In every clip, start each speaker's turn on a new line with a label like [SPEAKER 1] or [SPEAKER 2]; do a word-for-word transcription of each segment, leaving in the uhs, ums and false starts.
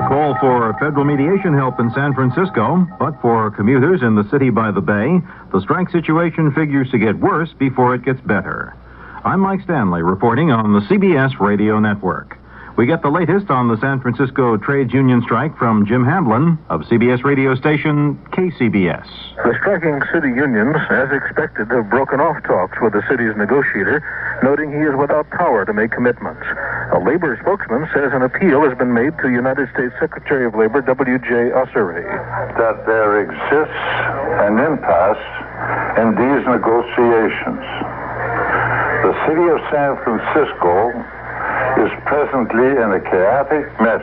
[SPEAKER 1] Call for federal mediation help in San Francisco, but for commuters in the city by the bay, the strike situation figures to get worse before it gets better. I'm Mike Stanley reporting on the C B S Radio Network. We get the latest on the San Francisco trades union strike from Jim Hamblin of C B S radio station K C B S.
[SPEAKER 2] The striking city unions, as expected, have broken off talks with the city's negotiator, noting he is without power to make commitments. A labor spokesman says an appeal has been made to United States Secretary of Labor W J Ossory.
[SPEAKER 3] That there exists an impasse in these negotiations. The city of San Francisco is presently in a chaotic mess.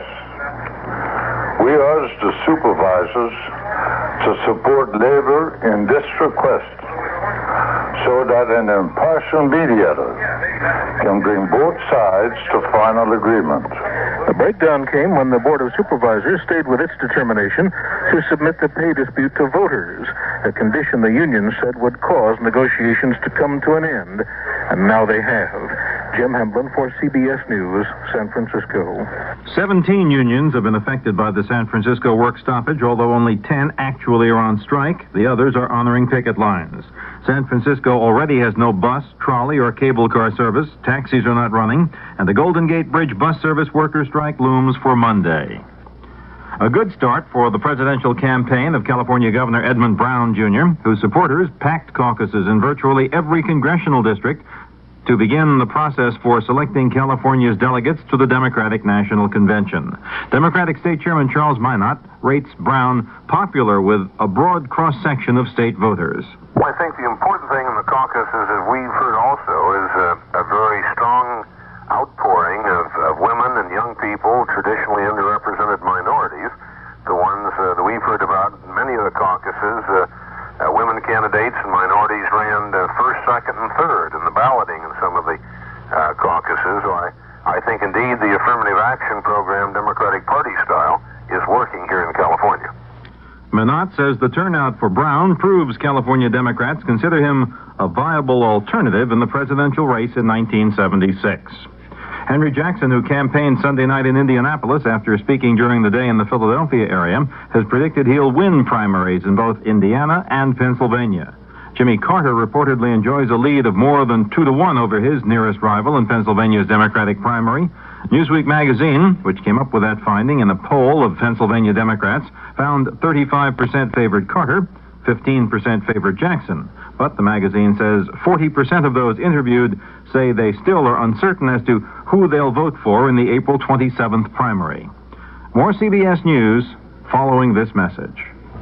[SPEAKER 3] We urge the supervisors to support labor in this request so that an impartial mediator can bring both sides to final agreement.
[SPEAKER 2] The breakdown came when the Board of Supervisors stayed with its determination to submit the pay dispute to voters, a condition the union said would cause negotiations to come to an end, and now they have. Jim Hamblin for C B S News, San Francisco.
[SPEAKER 1] Seventeen unions have been affected by the San Francisco work stoppage, although only ten actually are on strike. The others are honoring picket lines. San Francisco already has no bus, trolley, or cable car service. Taxis are not running, and the Golden Gate Bridge bus service worker strike looms for Monday. A good start for the presidential campaign of California Governor Edmund Brown, Junior, whose supporters packed caucuses in virtually every congressional district to begin the process for selecting California's delegates to the Democratic National Convention. Democratic State Chairman Charles Minot rates Brown popular with a broad cross-section of state voters.
[SPEAKER 4] I think the important thing in the caucus is, as we've heard also, is a, a very strong outpouring of, of women and young people, traditionally underrepresented minorities, the ones uh, that we've heard about in many of the caucuses. Uh, Uh, women candidates and minorities ran uh, first, second, and third in the balloting in some of the uh, caucuses. So I, I think, indeed, the affirmative action program, Democratic Party style, is working here in California.
[SPEAKER 1] Minot says the turnout for Brown proves California Democrats consider him a viable alternative in the presidential race in nineteen seventy-six. Henry Jackson, who campaigned Sunday night in Indianapolis after speaking during the day in the Philadelphia area, has predicted he'll win primaries in both Indiana and Pennsylvania. Jimmy Carter reportedly enjoys a lead of more than two to one over his nearest rival in Pennsylvania's Democratic primary. Newsweek magazine, which came up with that finding in a poll of Pennsylvania Democrats, found thirty-five percent favored Carter, fifteen percent favored Jackson. But the magazine says forty percent of those interviewed say they still are uncertain as to who they'll vote for in the April twenty-seventh primary. More C B S News following this message.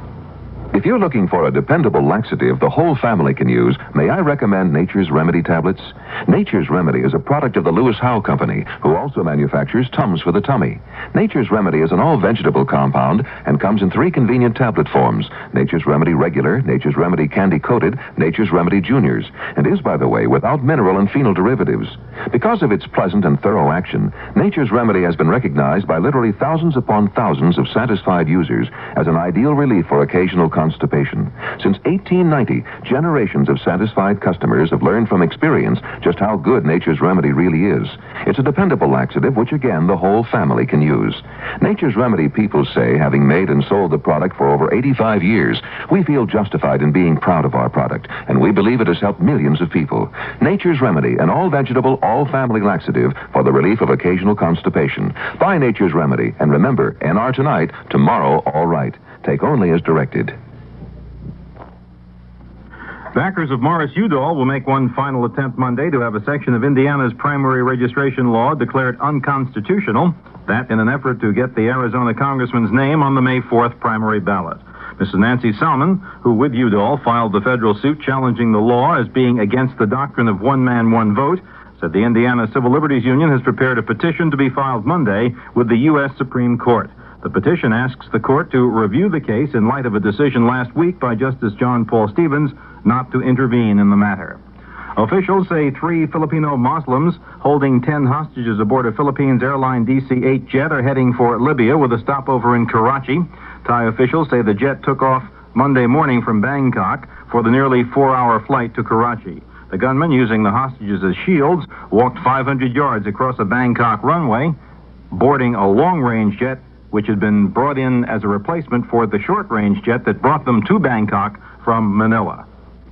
[SPEAKER 5] If you're looking for a dependable laxative the whole family can use, may I recommend Nature's Remedy tablets? Nature's Remedy is a product of the Lewis Howe Company, who also manufactures Tums for the tummy. Nature's Remedy is an all-vegetable compound and comes in three convenient tablet forms: Nature's Remedy Regular, Nature's Remedy Candy Coated, Nature's Remedy Juniors, and is, by the way, without mineral and phenol derivatives. Because of its pleasant and thorough action, Nature's Remedy has been recognized by literally thousands upon thousands of satisfied users as an ideal relief for occasional constipation. Since eighteen ninety, generations of satisfied customers have learned from experience just how good Nature's Remedy really is. It's a dependable laxative which, again, the whole family can use. Nature's Remedy people say, having made and sold the product for over eighty-five years, we feel justified in being proud of our product, and we believe it has helped millions of people. Nature's Remedy, an all-vegetable, all-family laxative for the relief of occasional constipation. Buy Nature's Remedy, and remember, N R tonight, tomorrow all right. Take only as directed.
[SPEAKER 1] Backers of Morris Udall will make one final attempt Monday to have a section of Indiana's primary registration law declared unconstitutional. That in an effort to get the Arizona congressman's name on the May fourth primary ballot. Missus Nancy Salmon, who with Udall filed the federal suit challenging the law as being against the doctrine of one man, one vote, said the Indiana Civil Liberties Union has prepared a petition to be filed Monday with the U S Supreme Court. The petition asks the court to review the case in light of a decision last week by Justice John Paul Stevens not to intervene in the matter. Officials say three Filipino Muslims holding ten hostages aboard a Philippines Airline D C eight jet are heading for Libya with a stopover in Karachi. Thai officials say the jet took off Monday morning from Bangkok for the nearly four-hour flight to Karachi. The gunmen, using the hostages as shields, walked five hundred yards across a Bangkok runway, boarding a long-range jet which had been brought in as a replacement for the short-range jet that brought them to Bangkok from Manila.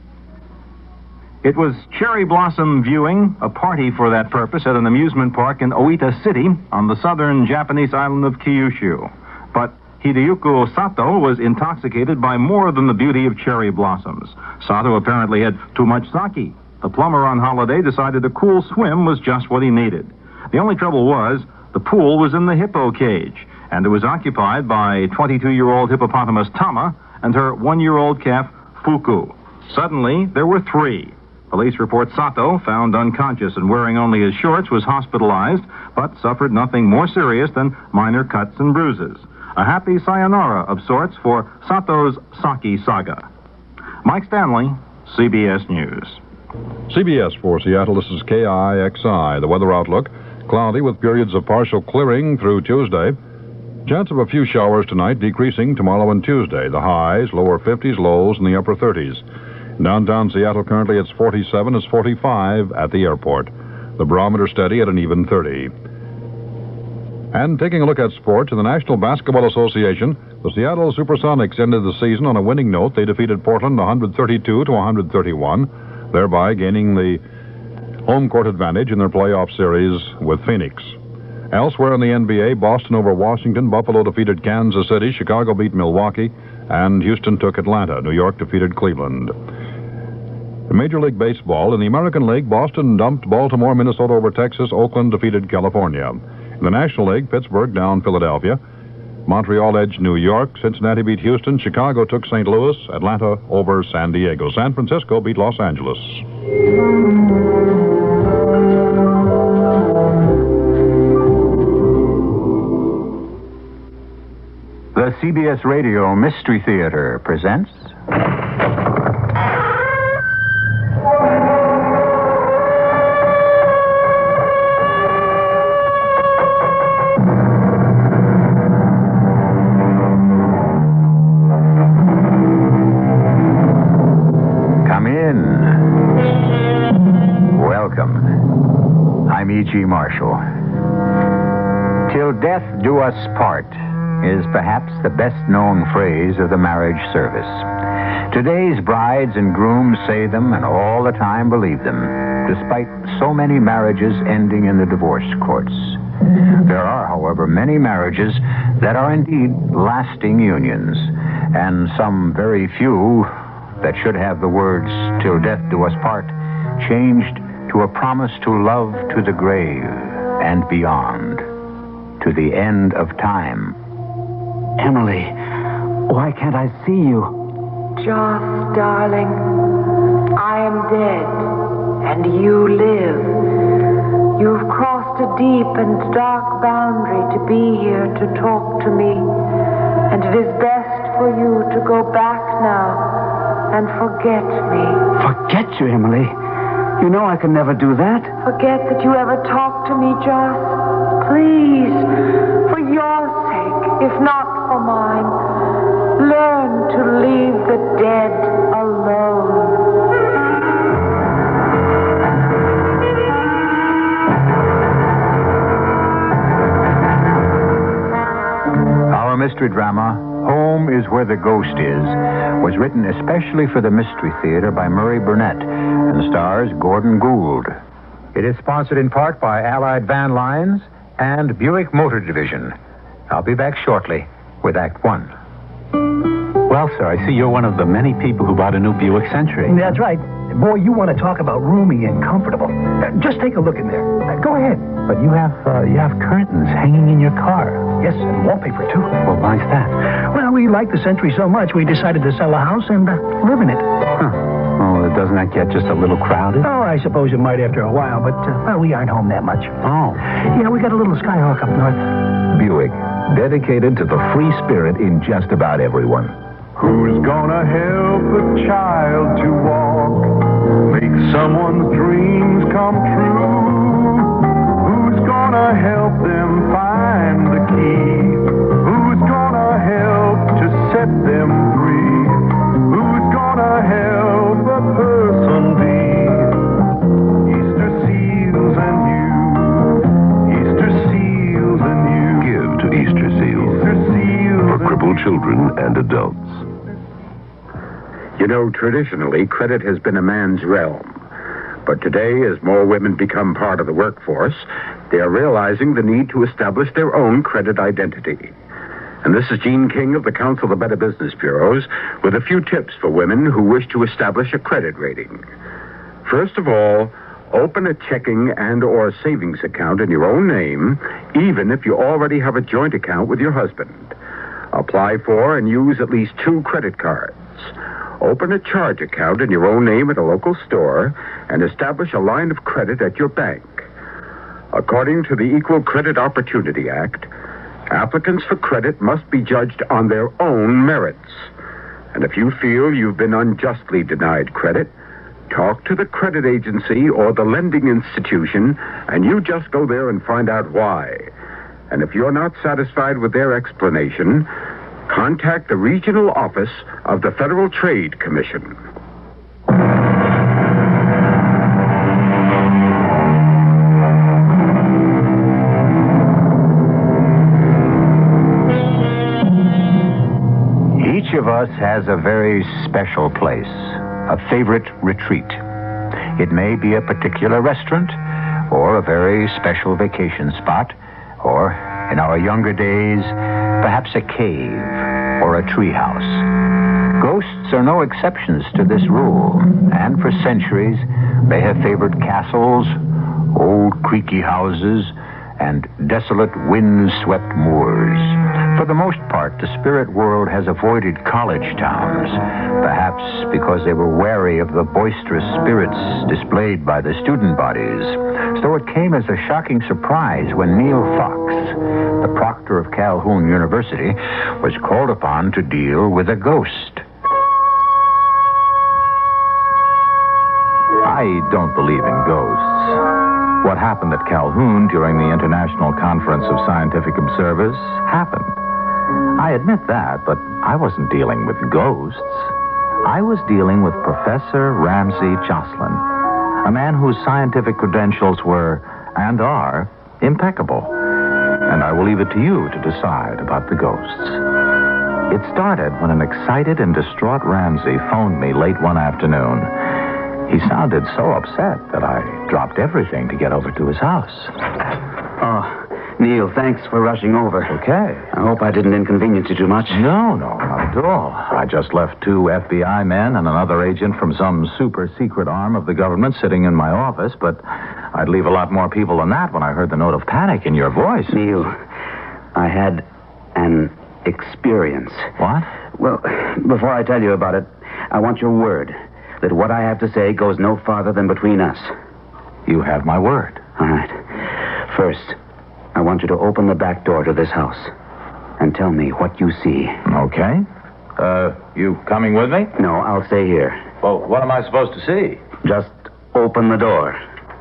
[SPEAKER 1] It was cherry blossom viewing, a party for that purpose, at an amusement park in Oita City on the southern Japanese island of Kyushu. But Hideyuko Sato was intoxicated by more than the beauty of cherry blossoms. Sato apparently had too much sake. The plumber on holiday decided a cool swim was just what he needed. The only trouble was the pool was in the hippo cage, and it was occupied by twenty-two-year-old hippopotamus Tama and her one-year-old calf Fuku. Suddenly, there were three. Police report Sato, found unconscious and wearing only his shorts, was hospitalized, but suffered nothing more serious than minor cuts and bruises. A happy sayonara of sorts for Sato's sake saga. Mike Stanley, C B S News.
[SPEAKER 6] C B S for Seattle, this is K I X I. The weather outlook, cloudy with periods of partial clearing through Tuesday. Chance of a few showers tonight, decreasing tomorrow and Tuesday. The highs, lower fifties, lows in the upper thirties. Downtown Seattle currently it's forty-seven, it's forty-five at the airport. The barometer steady at an even thirty. And taking a look at sports, in the National Basketball Association, the Seattle Supersonics ended the season on a winning note. They defeated Portland one thirty-two to one thirty-one, thereby gaining the home court advantage in their playoff series with Phoenix. Elsewhere in the N B A, Boston over Washington, Buffalo defeated Kansas City, Chicago beat Milwaukee, and Houston took Atlanta. New York defeated Cleveland. In Major League Baseball, in the American League, Boston dumped Baltimore, Minnesota over Texas, Oakland defeated California. In the National League, Pittsburgh down Philadelphia, Montreal edged New York, Cincinnati beat Houston, Chicago took Saint Louis, Atlanta over San Diego. San Francisco beat Los Angeles.
[SPEAKER 7] The C B S Radio Mystery Theater presents... Come in. Welcome. I'm E G. Marshall. Till death do us part is perhaps the best-known phrase of the marriage service. Today's brides and grooms say them and all the time believe them, despite so many marriages ending in the divorce courts. There are, however, many marriages that are indeed lasting unions, and some very few that should have the words, "Till death do us part," changed to a promise to love to the grave and beyond, to the end of time.
[SPEAKER 8] Emily, why can't I see you?
[SPEAKER 9] Joss, darling, I am dead, and you live. You've crossed a deep and dark boundary to be here to talk to me, and it is best for you to go back now and forget me.
[SPEAKER 8] Forget you, Emily? You know I can never do that.
[SPEAKER 9] Forget that you ever talked to me, Joss. Please, for your sake, if not for mine, learn to leave the dead alone.
[SPEAKER 7] Our mystery drama, Home is Where the Ghost Is, was written especially for the Mystery Theater by Murray Burnett and stars Gordon Gould. It is sponsored in part by Allied Van Lines and Buick Motor Division. I'll be back shortly with Act One.
[SPEAKER 8] Well, sir, I see you're one of the many people who bought a new Buick Century.
[SPEAKER 10] That's right. Boy, you want to talk about roomy and comfortable. Uh, just take a look in there. Uh, go ahead.
[SPEAKER 8] But you have uh, you have curtains hanging in your car.
[SPEAKER 10] Yes, and wallpaper, too.
[SPEAKER 8] Well, why's that?
[SPEAKER 10] Well, we like the Century so much, we decided to sell the house and uh, live in it.
[SPEAKER 8] Huh. Oh, doesn't that get just a little crowded?
[SPEAKER 10] Oh, I suppose it might after a while, but, uh, well, we aren't home that much.
[SPEAKER 8] Oh.
[SPEAKER 10] Yeah, we got a little Skyhawk up north.
[SPEAKER 5] Buick, dedicated to the free spirit in just about everyone.
[SPEAKER 11] Who's gonna help a child to walk, make someone's dreams come true? Who's gonna help them find the key? Who's gonna help to set them free? Who's gonna help a person be? Easter seals and you, Easter seals and you.
[SPEAKER 5] Give to Easter Seals.
[SPEAKER 11] Easter
[SPEAKER 12] children and adults.
[SPEAKER 13] You know, traditionally, credit has been a man's realm. But today, as more women become part of the workforce, they are realizing the need to establish their own credit identity. And this is Gene King of the Council of Better Business Bureaus with a few tips for women who wish to establish a credit rating. First of all, open a checking and or savings account in your own name, even if you already have a joint account with your husband. Apply for and use at least two credit cards. Open a charge account in your own name at a local store and establish a line of credit at your bank. According to the Equal Credit Opportunity Act, applicants for credit must be judged on their own merits. And if you feel you've been unjustly denied credit, talk to the credit agency or the lending institution, and you just go there and find out why. And if you're not satisfied with their explanation, contact the regional office of the Federal Trade Commission.
[SPEAKER 7] Each of us has a very special place, a favorite retreat. It may be a particular restaurant, or a very special vacation spot, or, in our younger days, perhaps a cave or a treehouse. Ghosts are no exceptions to this rule, and for centuries they have favored castles, old creaky houses, and desolate wind-swept moors. For the most part, the spirit world has avoided college towns, perhaps because they were wary of the boisterous spirits displayed by the student bodies. So it came as a shocking surprise when Neil Fox, the proctor of Calhoun University, was called upon to deal with a ghost.
[SPEAKER 14] I don't believe in ghosts. What happened at Calhoun during the International Conference of Scientific Observers happened. I admit that, but I wasn't dealing with ghosts. I was dealing with Professor Ramsey Jocelyn, a man whose scientific credentials were, and are, impeccable. And I will leave it to you to decide about the ghosts. It started when an excited and distraught Ramsey phoned me late one afternoon. He sounded so upset that I dropped everything to get over to his house.
[SPEAKER 15] Oh, Neil, thanks for rushing over.
[SPEAKER 14] Okay.
[SPEAKER 15] I hope I didn't inconvenience you too much.
[SPEAKER 14] No, no, not at all. I just left two F B I men and another agent from some super-secret arm of the government sitting in my office, but I'd leave a lot more people than that when I heard the note of panic in your voice.
[SPEAKER 15] Neil, I had an experience.
[SPEAKER 14] What?
[SPEAKER 15] Well, before I tell you about it, I want your word that what I have to say goes no farther than between us.
[SPEAKER 14] You have my word.
[SPEAKER 15] All right. First, I want you to open the back door to this house and tell me what you see.
[SPEAKER 14] Okay. Uh, you coming with me?
[SPEAKER 15] No, I'll stay here.
[SPEAKER 14] Well, what am I supposed to see?
[SPEAKER 15] Just open the door.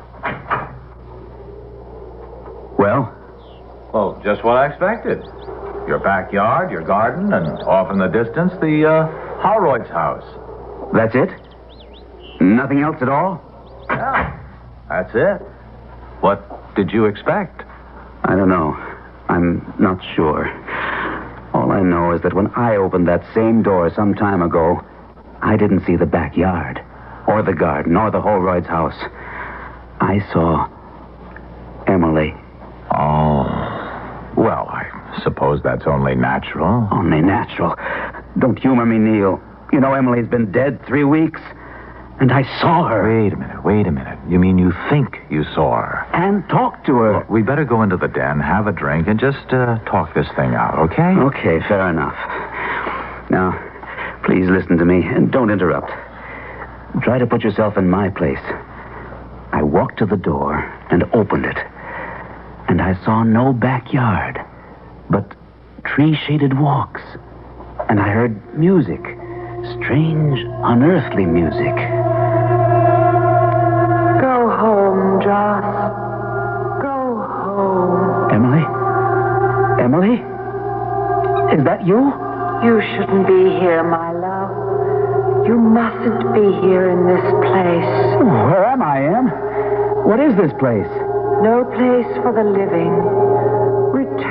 [SPEAKER 15] Well?
[SPEAKER 14] Well, just what I expected. Your backyard, your garden, and off in the distance, the, uh, Holroyd's house.
[SPEAKER 15] That's it? Nothing else at all?
[SPEAKER 14] Yeah, that's it. What did you expect?
[SPEAKER 15] I don't know. I'm not sure. All I know is that when I opened that same door some time ago, I didn't see the backyard, or the garden, or the Holroyd's house. I saw Emily.
[SPEAKER 14] Oh. Well, I suppose that's only natural.
[SPEAKER 15] Only natural? Don't humor me, Neil. You know Emily's been dead three weeks. And I saw her.
[SPEAKER 14] Wait a minute, wait a minute. You mean you think you saw her?
[SPEAKER 15] And talked to her.
[SPEAKER 14] Look, we better go into the den, have a drink, and just uh, talk this thing out, okay?
[SPEAKER 15] Okay, fair enough. Now, please listen to me and don't interrupt. Try to put yourself in my place. I walked to the door and opened it. And I saw no backyard, but tree-shaded walks. And I heard music. Strange, unearthly music.
[SPEAKER 9] Go home, Joss. Go home.
[SPEAKER 15] Emily? Emily? Is that you?
[SPEAKER 9] You shouldn't be here, my love. You mustn't be here in this place.
[SPEAKER 15] Where am I, Em? What is this place?
[SPEAKER 9] No place for the living. Return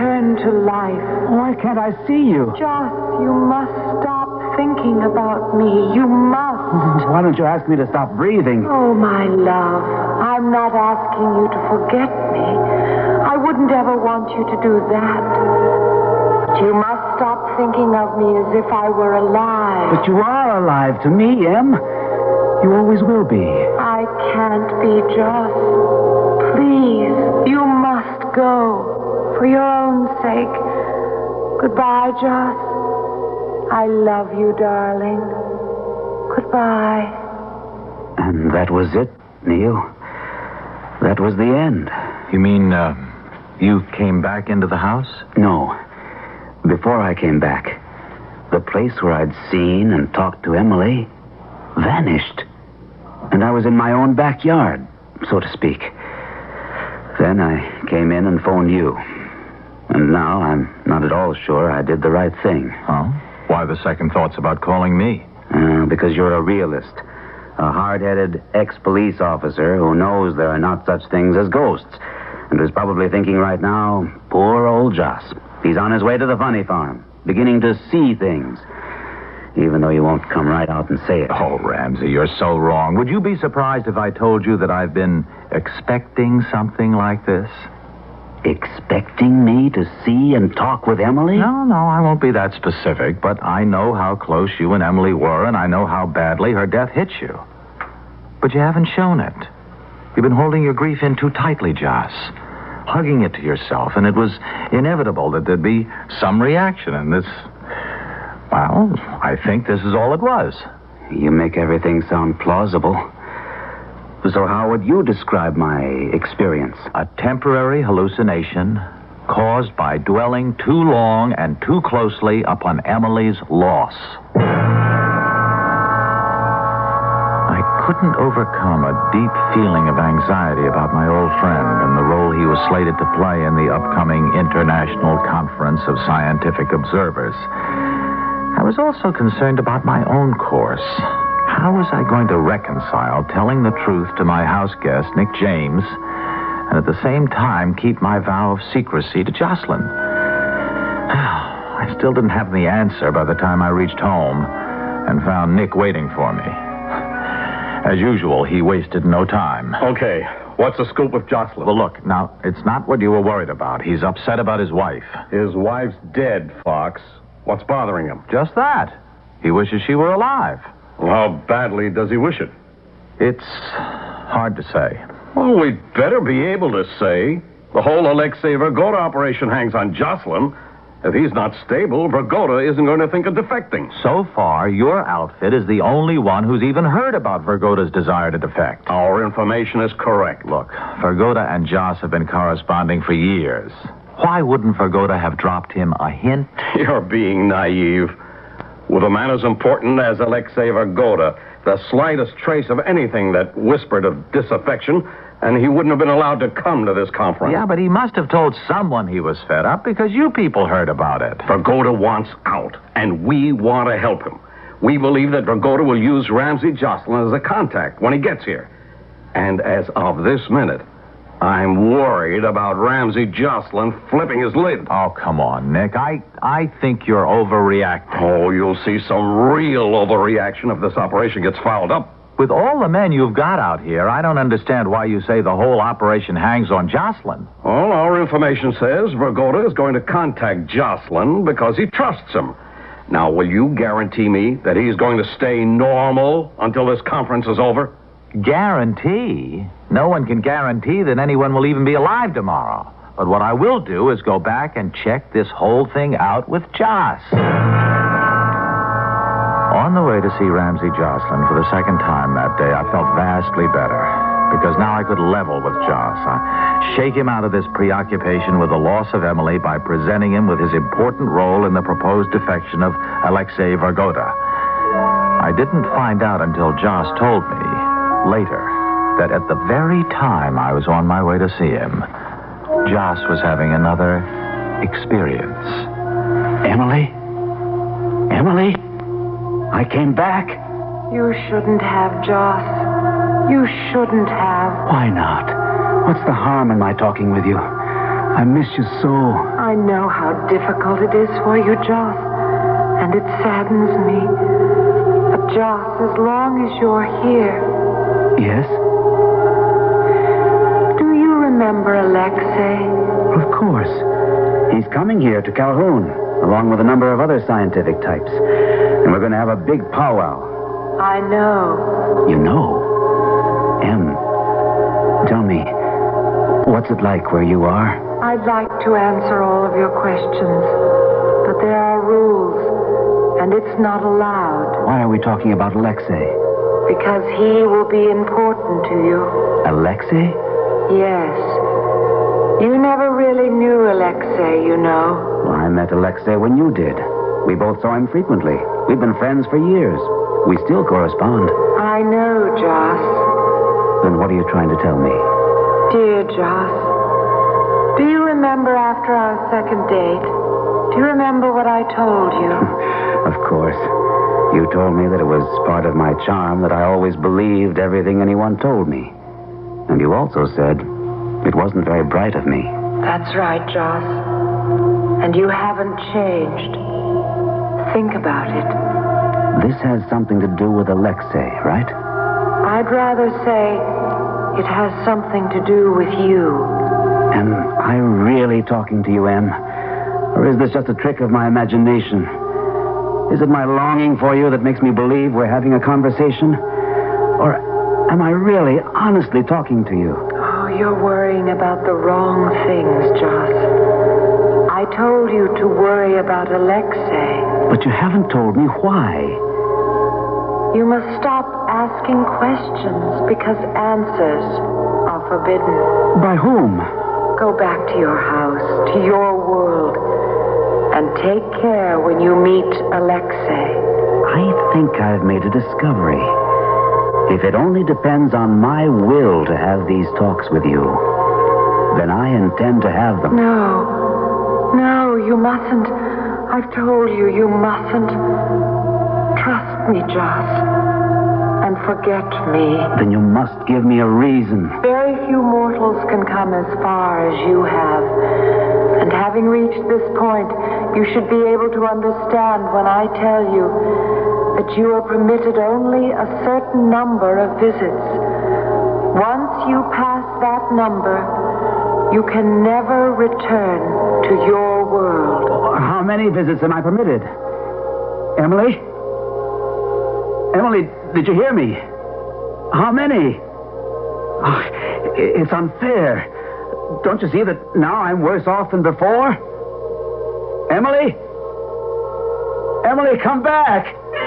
[SPEAKER 9] return to life.
[SPEAKER 15] Why can't I see you?
[SPEAKER 9] Joss, you must stop thinking about me. You must.
[SPEAKER 15] Why don't you ask me to stop breathing?
[SPEAKER 9] Oh, my love, I'm not asking you to forget me. I wouldn't ever want you to do that. But you must stop thinking of me as if I were alive.
[SPEAKER 15] But you are alive to me, Em. You always will be.
[SPEAKER 9] I can't be, Joss. Please, you must go. For your own sake. Goodbye, Joss. I love you, darling. Goodbye.
[SPEAKER 15] And that was it, Neil. That was the end.
[SPEAKER 14] You mean, uh, you came back into the house?
[SPEAKER 15] No. Before I came back, the place where I'd seen and talked to Emily vanished. And I was in my own backyard, so to speak. Then I came in and phoned you. And now I'm not at all sure I did the right thing.
[SPEAKER 14] Oh? Why the second thoughts about calling me?
[SPEAKER 15] Uh, because you're a realist. A hard-headed ex-police officer who knows there are not such things as ghosts. And who's probably thinking right now, poor old Joss. He's on his way to the funny farm, beginning to see things. Even though he won't come right out and say it.
[SPEAKER 14] Oh, Ramsey, you're so wrong. Would you be surprised if I told you that I've been expecting something like this?
[SPEAKER 15] Expecting me to see and talk with Emily?
[SPEAKER 14] No, no, I won't be that specific, but I know how close you and Emily were, and I know how badly her death hit you. But you haven't shown it. You've been holding your grief in too tightly, Joss. Hugging it to yourself, and it was inevitable that there'd be some reaction, and this... Well, I think this is all it was.
[SPEAKER 15] You make everything sound plausible. So how would you describe my experience?
[SPEAKER 14] A temporary hallucination caused by dwelling too long and too closely upon Emily's loss. I couldn't overcome a deep feeling of anxiety about my old friend and the role he was slated to play in the upcoming International Conference of Scientific Observers. I was also concerned about my own course. How was I going to reconcile telling the truth to my house guest, Nick James, and at the same time keep my vow of secrecy to Jocelyn? I still didn't have the answer by the time I reached home and found Nick waiting for me. As usual, he wasted no time.
[SPEAKER 12] Okay, what's the scoop with Jocelyn?
[SPEAKER 14] Well, look, now, it's not what you were worried about. He's upset about his wife.
[SPEAKER 12] His wife's dead, Fox. What's bothering him?
[SPEAKER 14] Just that. He wishes she were alive.
[SPEAKER 12] Well, how badly does he wish it?
[SPEAKER 14] It's hard to say.
[SPEAKER 12] Well, we'd better be able to say. The whole Alexei Vergoda operation hangs on Jocelyn. If he's not stable, Vergoda isn't going to think of defecting.
[SPEAKER 14] So far, your outfit is the only one who's even heard about Vergoda's desire to defect.
[SPEAKER 12] Our information is correct.
[SPEAKER 14] Look, Vergoda and Joss have been corresponding for years. Why wouldn't Vergoda have dropped him a hint?
[SPEAKER 12] You're being naive. With a man as important as Alexei Vergoda, the slightest trace of anything that whispered of disaffection, and he wouldn't have been allowed to come to this conference.
[SPEAKER 14] Yeah, but he must have told someone he was fed up because you people heard about it.
[SPEAKER 12] Vergoda wants out, and we want to help him. We believe that Vergoda will use Ramsey Jocelyn as a contact when he gets here. And as of this minute, I'm worried about Ramsey Jocelyn flipping his lid.
[SPEAKER 14] Oh, come on, Nick. I, I think you're overreacting.
[SPEAKER 12] Oh, you'll see some real overreaction if this operation gets fouled up.
[SPEAKER 14] With all the men you've got out here, I don't understand why you say the whole operation hangs on Jocelyn.
[SPEAKER 12] Well, our information says Vergoda is going to contact Jocelyn because he trusts him. Now, will you guarantee me that he's going to stay normal until this conference is over?
[SPEAKER 14] Guarantee? No one can guarantee that anyone will even be alive tomorrow. But what I will do is go back and check this whole thing out with Joss. On the way to see Ramsey Jocelyn for the second time that day, I felt vastly better, because now I could level with Joss. I shake him out of this preoccupation with the loss of Emily by presenting him with his important role in the proposed defection of Alexei Vergoda. I didn't find out until Joss told me later that at the very time I was on my way to see him, Joss was having another experience.
[SPEAKER 15] Emily? Emily? I came back.
[SPEAKER 9] You shouldn't have, Joss. You shouldn't have.
[SPEAKER 15] Why not? What's the harm in my talking with you? I miss you so.
[SPEAKER 9] I know how difficult it is for you, Joss, and it saddens me. But, Joss, as long as you're here...
[SPEAKER 15] Yes?
[SPEAKER 9] Do you remember Alexei?
[SPEAKER 15] Of course. He's coming here to Calhoun, along with a number of other scientific types. And we're going to have a big powwow.
[SPEAKER 9] I know.
[SPEAKER 15] You know? Em, tell me, what's it like where you are?
[SPEAKER 9] I'd like to answer all of your questions, but there are rules, and it's not allowed.
[SPEAKER 15] Why are we talking about Alexei?
[SPEAKER 9] Because he will be important to you.
[SPEAKER 15] Alexei?
[SPEAKER 9] Yes. You never really knew Alexei, you know.
[SPEAKER 15] Well, I met Alexei when you did. We both saw him frequently. We've been friends for years. We still correspond.
[SPEAKER 9] I know, Joss.
[SPEAKER 15] Then what are you trying to tell me?
[SPEAKER 9] Dear Joss, do you remember after our second date? Do you remember what I told you?
[SPEAKER 15] Of course. You told me that it was part of my charm that I always believed everything anyone told me. And you also said it wasn't very bright of me.
[SPEAKER 9] That's right, Joss. And you haven't changed. Think about it.
[SPEAKER 15] This has something to do with Alexei, right?
[SPEAKER 9] I'd rather say it has something to do with you.
[SPEAKER 15] Am I really talking to you, Em? Or is this just a trick of my imagination? Is it my longing for you that makes me believe we're having a conversation? Or am I really, honestly talking to you?
[SPEAKER 9] Oh, you're worrying about the wrong things, Joss. I told you to worry about Alexei.
[SPEAKER 15] But you haven't told me why.
[SPEAKER 9] You must stop asking questions because answers are forbidden.
[SPEAKER 15] By whom?
[SPEAKER 9] Go back to your house, to your world, and take care when you meet Alexei.
[SPEAKER 15] I think I've made a discovery. If it only depends on my will to have these talks with you, then I intend to have them.
[SPEAKER 9] No. No, you mustn't. I've told you, you mustn't. Trust me, Joss. And forget me.
[SPEAKER 15] Then you must give me a reason.
[SPEAKER 9] Very few mortals can come as far as you have. And having reached this point, you should be able to understand when I tell you that you are permitted only a certain number of visits. Once you pass that number, you can never return to your world.
[SPEAKER 15] How many visits am I permitted? Emily? Emily, did you hear me? How many? Oh, it's unfair. Don't you see that now I'm worse off than before? Emily? Emily, come back!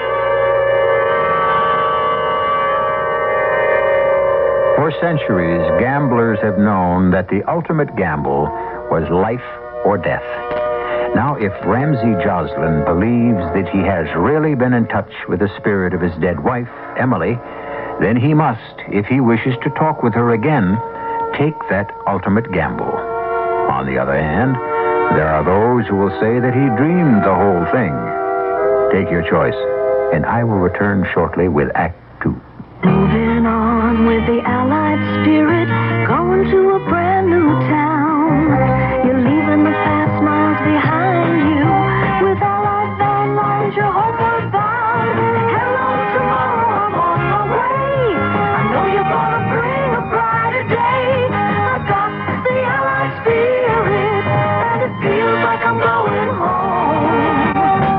[SPEAKER 7] For centuries, gamblers have known that the ultimate gamble was life or death. Now, if Ramsey Joslin believes that he has really been in touch with the spirit of his dead wife, Emily, then he must, if he wishes to talk with her again, take that ultimate gamble. On the other hand, there are those who will say that he dreamed the whole thing. Take your choice, and I will return shortly with Act Two.
[SPEAKER 16] Moving on with the Allied spirit, going to a brand new town. You're leaving the past miles behind you. With Allied van lines, you're homeward bound. Hello, tomorrow, I'm on my way. I know you're gonna bring a brighter day. I got the Allied spirit, and it feels like I'm going home.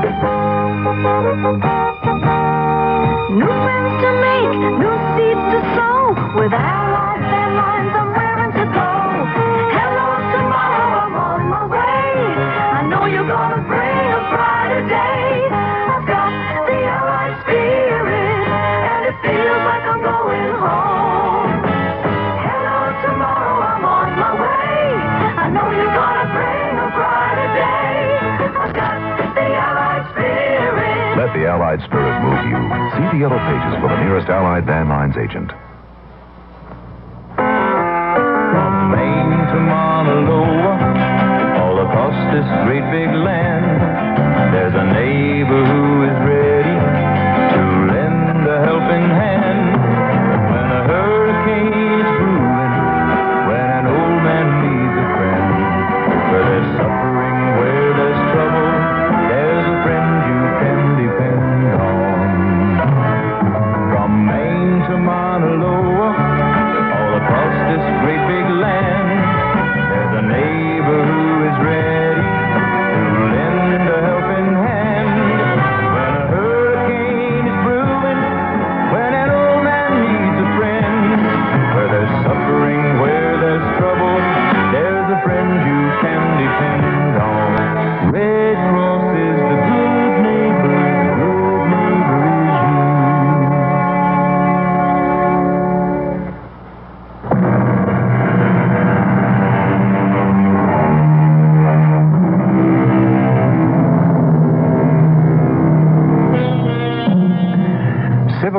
[SPEAKER 16] New friends to make, new seeds to sow. With Allied van lines, I'm raring to go. Hello, tomorrow, I'm on my way. I know you're gonna bring a brighter day. I've got the Allied spirit, and it feels like I'm going home. Hello, tomorrow, I'm on my way. I know you're gonna bring a brighter day. I've got the Allied spirit.
[SPEAKER 5] Let the Allied spirit move you. See the yellow pages for the nearest Allied Van Lines agent.
[SPEAKER 11] From Maine to Mauna Loa, all across this great big land, there's a neighbor who is ready to lend a helping hand. When a hurricane is brewing, when an old man needs a friend,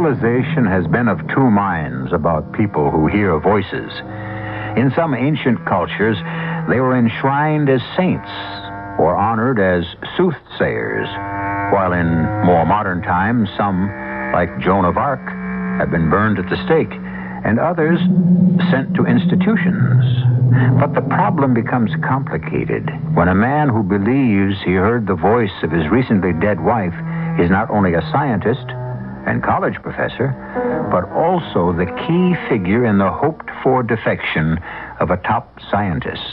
[SPEAKER 7] civilization has been of two minds about people who hear voices. In some ancient cultures, they were enshrined as saints or honored as soothsayers, while in more modern times, some, like Joan of Arc, have been burned at the stake, and others sent to institutions. But the problem becomes complicated when a man who believes he heard the voice of his recently dead wife is not only a scientist and college professor, but also the key figure in the hoped-for defection of a top scientist.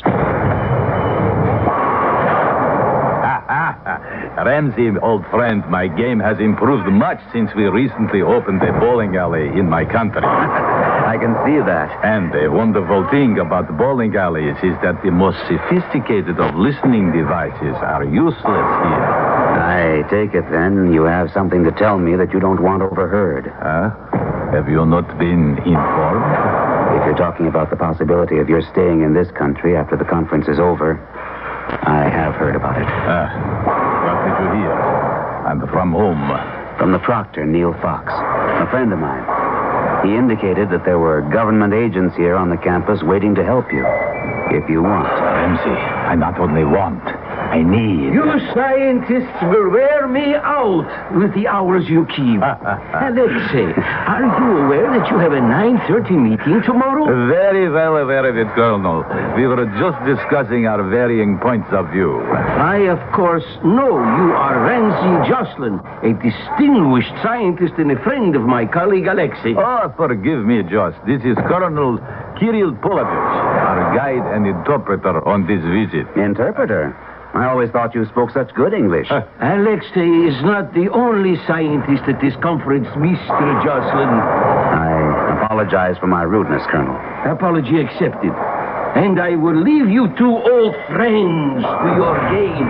[SPEAKER 17] Ramsey, old friend, my game has improved much since we recently opened a bowling alley in my country.
[SPEAKER 15] I can see that.
[SPEAKER 17] And the wonderful thing about the bowling alleys is that the most sophisticated of listening devices are useless here.
[SPEAKER 15] I take it, then, you have something to tell me that you don't want overheard.
[SPEAKER 17] Huh? Have you not been informed?
[SPEAKER 15] If you're talking about the possibility of your staying in this country after the conference is over, I have heard about it.
[SPEAKER 17] Ah, what did you hear? And from whom?
[SPEAKER 15] From the proctor, Neil Fox, a friend of mine. He indicated that there were government agents here on the campus waiting to help you, if you want.
[SPEAKER 17] Ramsey, I not only want, I need.
[SPEAKER 18] You scientists will wear me out with the hours you keep. Alexei, are you aware that you have a nine thirty meeting tomorrow?
[SPEAKER 17] Very well aware of it, Colonel. We were just discussing our varying points of view.
[SPEAKER 18] I, of course, know you are Ramsey Jocelyn, a distinguished scientist and a friend of my colleague Alexei.
[SPEAKER 17] Oh, forgive me, Josh. This is Colonel Kirill Polovich, our guide and interpreter on this visit.
[SPEAKER 15] Interpreter? I always thought you spoke such good English.
[SPEAKER 18] Uh, Alexei is not the only scientist at this conference, Mister Jocelyn.
[SPEAKER 15] I apologize for my rudeness, Colonel.
[SPEAKER 18] Apology accepted. And I will leave you two old friends to your game.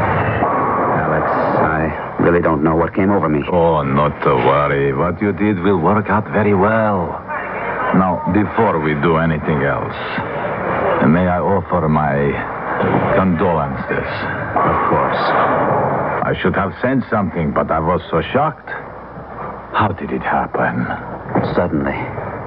[SPEAKER 15] Alex, I really don't know what came over me.
[SPEAKER 17] Oh, not to worry. What you did will work out very well. Now, before we do anything else, may I offer my condolences?
[SPEAKER 15] Of course.
[SPEAKER 17] I should have sent something, but I was so shocked. How did it happen?
[SPEAKER 15] Suddenly.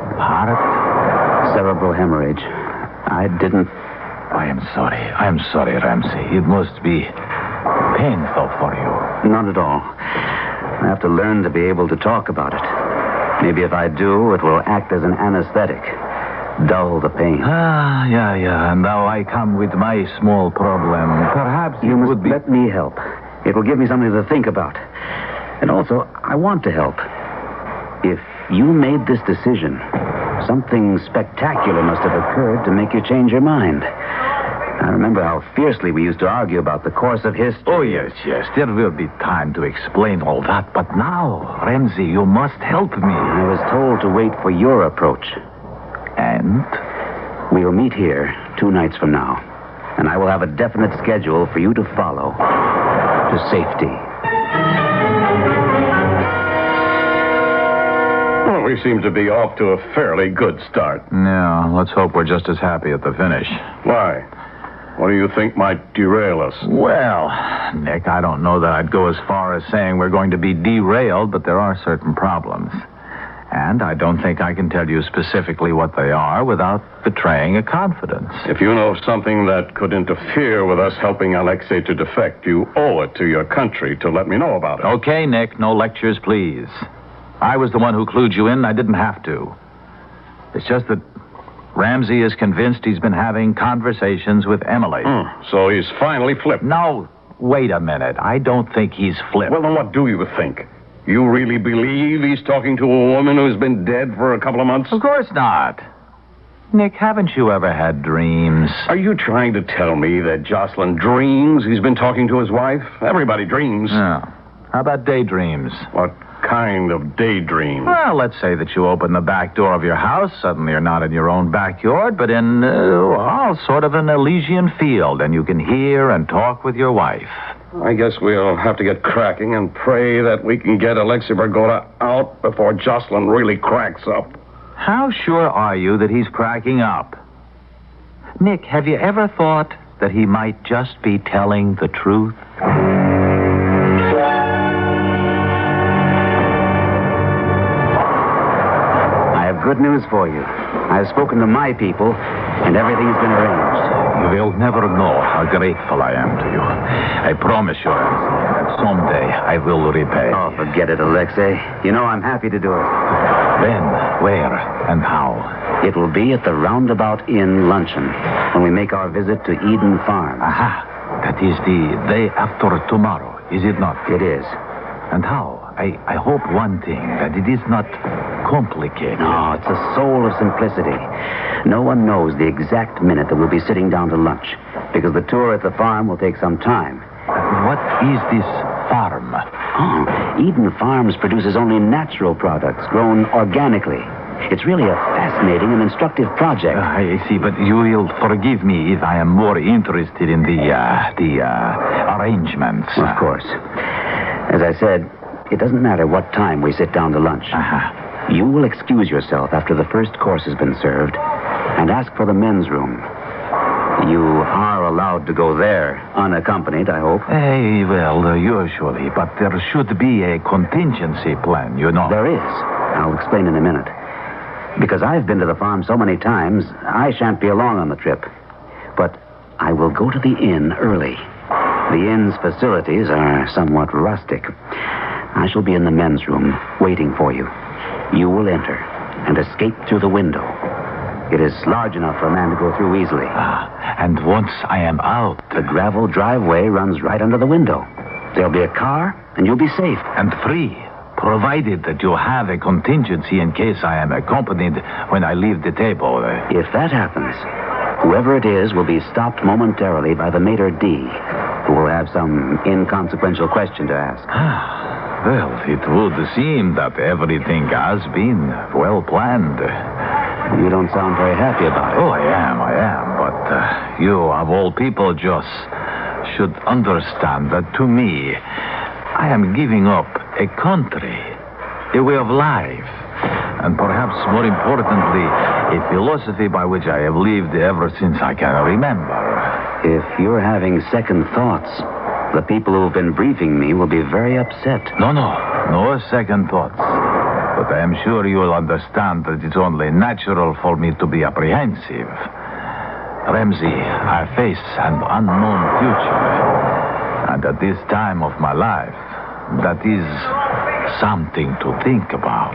[SPEAKER 17] Heart?
[SPEAKER 15] Cerebral hemorrhage. I didn't...
[SPEAKER 17] I am sorry. I am sorry, Ramsey. It must be painful for you.
[SPEAKER 15] Not at all. I have to learn to be able to talk about it. Maybe if I do, it will act as an anesthetic. Dull the pain.
[SPEAKER 17] Ah, yeah, yeah. And now I come with my small problem. Perhaps
[SPEAKER 15] you must
[SPEAKER 17] would be...
[SPEAKER 15] let me help. It will give me something to think about. And also, I want to help. If you made this decision, something spectacular must have occurred to make you change your mind. I remember how fiercely we used to argue about the course of history.
[SPEAKER 17] Oh, yes, yes. There will be time to explain all that. But now, Ramsey, you must help me.
[SPEAKER 15] I was told to wait for your approach.
[SPEAKER 17] And?
[SPEAKER 15] We'll meet here two nights from now. And I will have a definite schedule for you to follow. To safety.
[SPEAKER 12] Well, we seem to be off to a fairly good start.
[SPEAKER 17] Yeah, let's hope we're just as happy at the finish.
[SPEAKER 12] Why? What do you think might derail us?
[SPEAKER 17] Well, Nick, I don't know that I'd go as far as saying we're going to be derailed, but there are certain problems. And I don't think I can tell you specifically what they are without betraying a confidence.
[SPEAKER 12] If you know of something that could interfere with us helping Alexei to defect, you owe it to your country to let me know about it.
[SPEAKER 17] Okay, Nick, no lectures, please. I was the one who clued you in. I didn't have to. It's just that Ramsey is convinced he's been having conversations with Emily.
[SPEAKER 12] Mm, so he's finally flipped.
[SPEAKER 17] No, wait a minute. I don't think he's flipped.
[SPEAKER 12] Well, then what do you think? You really believe he's talking to a woman who's been dead for a couple of months?
[SPEAKER 17] Of course not. Nick, haven't you ever had dreams?
[SPEAKER 12] Are you trying to tell me that Jocelyn dreams he's been talking to his wife? Everybody dreams.
[SPEAKER 17] Yeah. How about daydreams?
[SPEAKER 12] What kind of daydreams?
[SPEAKER 17] Well, let's say that you open the back door of your house. Suddenly you're not in your own backyard, but in, uh, well, sort of an Elysian field, and you can hear and talk with your wife.
[SPEAKER 12] I guess we'll have to get cracking and pray that we can get Alexei Vergoda out before Jocelyn really cracks up.
[SPEAKER 17] How sure are you that he's cracking up? Nick, have you ever thought that he might just be telling the truth?
[SPEAKER 15] good news for you. I've spoken to my people, and everything's been arranged.
[SPEAKER 17] You will never know how grateful I am to you. I promise you, Ramsey, that someday I will repay.
[SPEAKER 15] Oh, forget it, Alexei. You know I'm happy to do it.
[SPEAKER 17] When, where, and how?
[SPEAKER 15] It will be at the Roundabout Inn luncheon when we make our visit to Eden Farm.
[SPEAKER 17] Aha. That is the day after tomorrow, is it not?
[SPEAKER 15] It is.
[SPEAKER 17] And how? I, I hope one thing, that it is not complicated.
[SPEAKER 15] No, it's a soul of simplicity. No one knows the exact minute that we'll be sitting down to lunch, because the tour at the farm will take some time.
[SPEAKER 17] What is this farm?
[SPEAKER 15] Oh, Eden Farms produces only natural products grown organically. It's really a fascinating and instructive project.
[SPEAKER 17] Uh, I see, but you will forgive me if I am more interested in the, uh, the, uh, arrangements.
[SPEAKER 15] Of course. As I said, it doesn't matter what time we sit down to lunch.
[SPEAKER 17] Uh-huh.
[SPEAKER 15] You will excuse yourself after the first course has been served and ask for the men's room. You are allowed to go there, unaccompanied, I hope.
[SPEAKER 17] Eh, well, uh, usually, but there should be a contingency plan, you know.
[SPEAKER 15] There is. I'll explain in a minute. Because I've been to the farm so many times, I shan't be along on the trip. But I will go to the inn early. The inn's facilities are somewhat rustic. I shall be in the men's room, waiting for you. You will enter and escape through the window. It is large enough for a man to go through easily.
[SPEAKER 17] Ah, and once I am out...
[SPEAKER 15] The gravel driveway runs right under the window. There'll be a car, and you'll be safe.
[SPEAKER 17] And free, provided that you have a contingency in case I am accompanied when I leave the table.
[SPEAKER 15] If that happens, whoever it is will be stopped momentarily by the maitre d', who will have some inconsequential question to ask.
[SPEAKER 17] Well, it would seem that everything has been well planned.
[SPEAKER 15] You don't sound very happy about it.
[SPEAKER 17] Oh, I am, I am. But uh, you, of all people, Joss, should understand that to me, I am giving up a country, a way of life, and perhaps more importantly, a philosophy by which I have lived ever since I can remember.
[SPEAKER 15] If you're having second thoughts, the people who've been briefing me will be very upset.
[SPEAKER 17] No, no, no second thoughts. But I am sure you'll understand that it's only natural for me to be apprehensive. Ramsey, I face an unknown future. And at this time of my life, that is something to think about.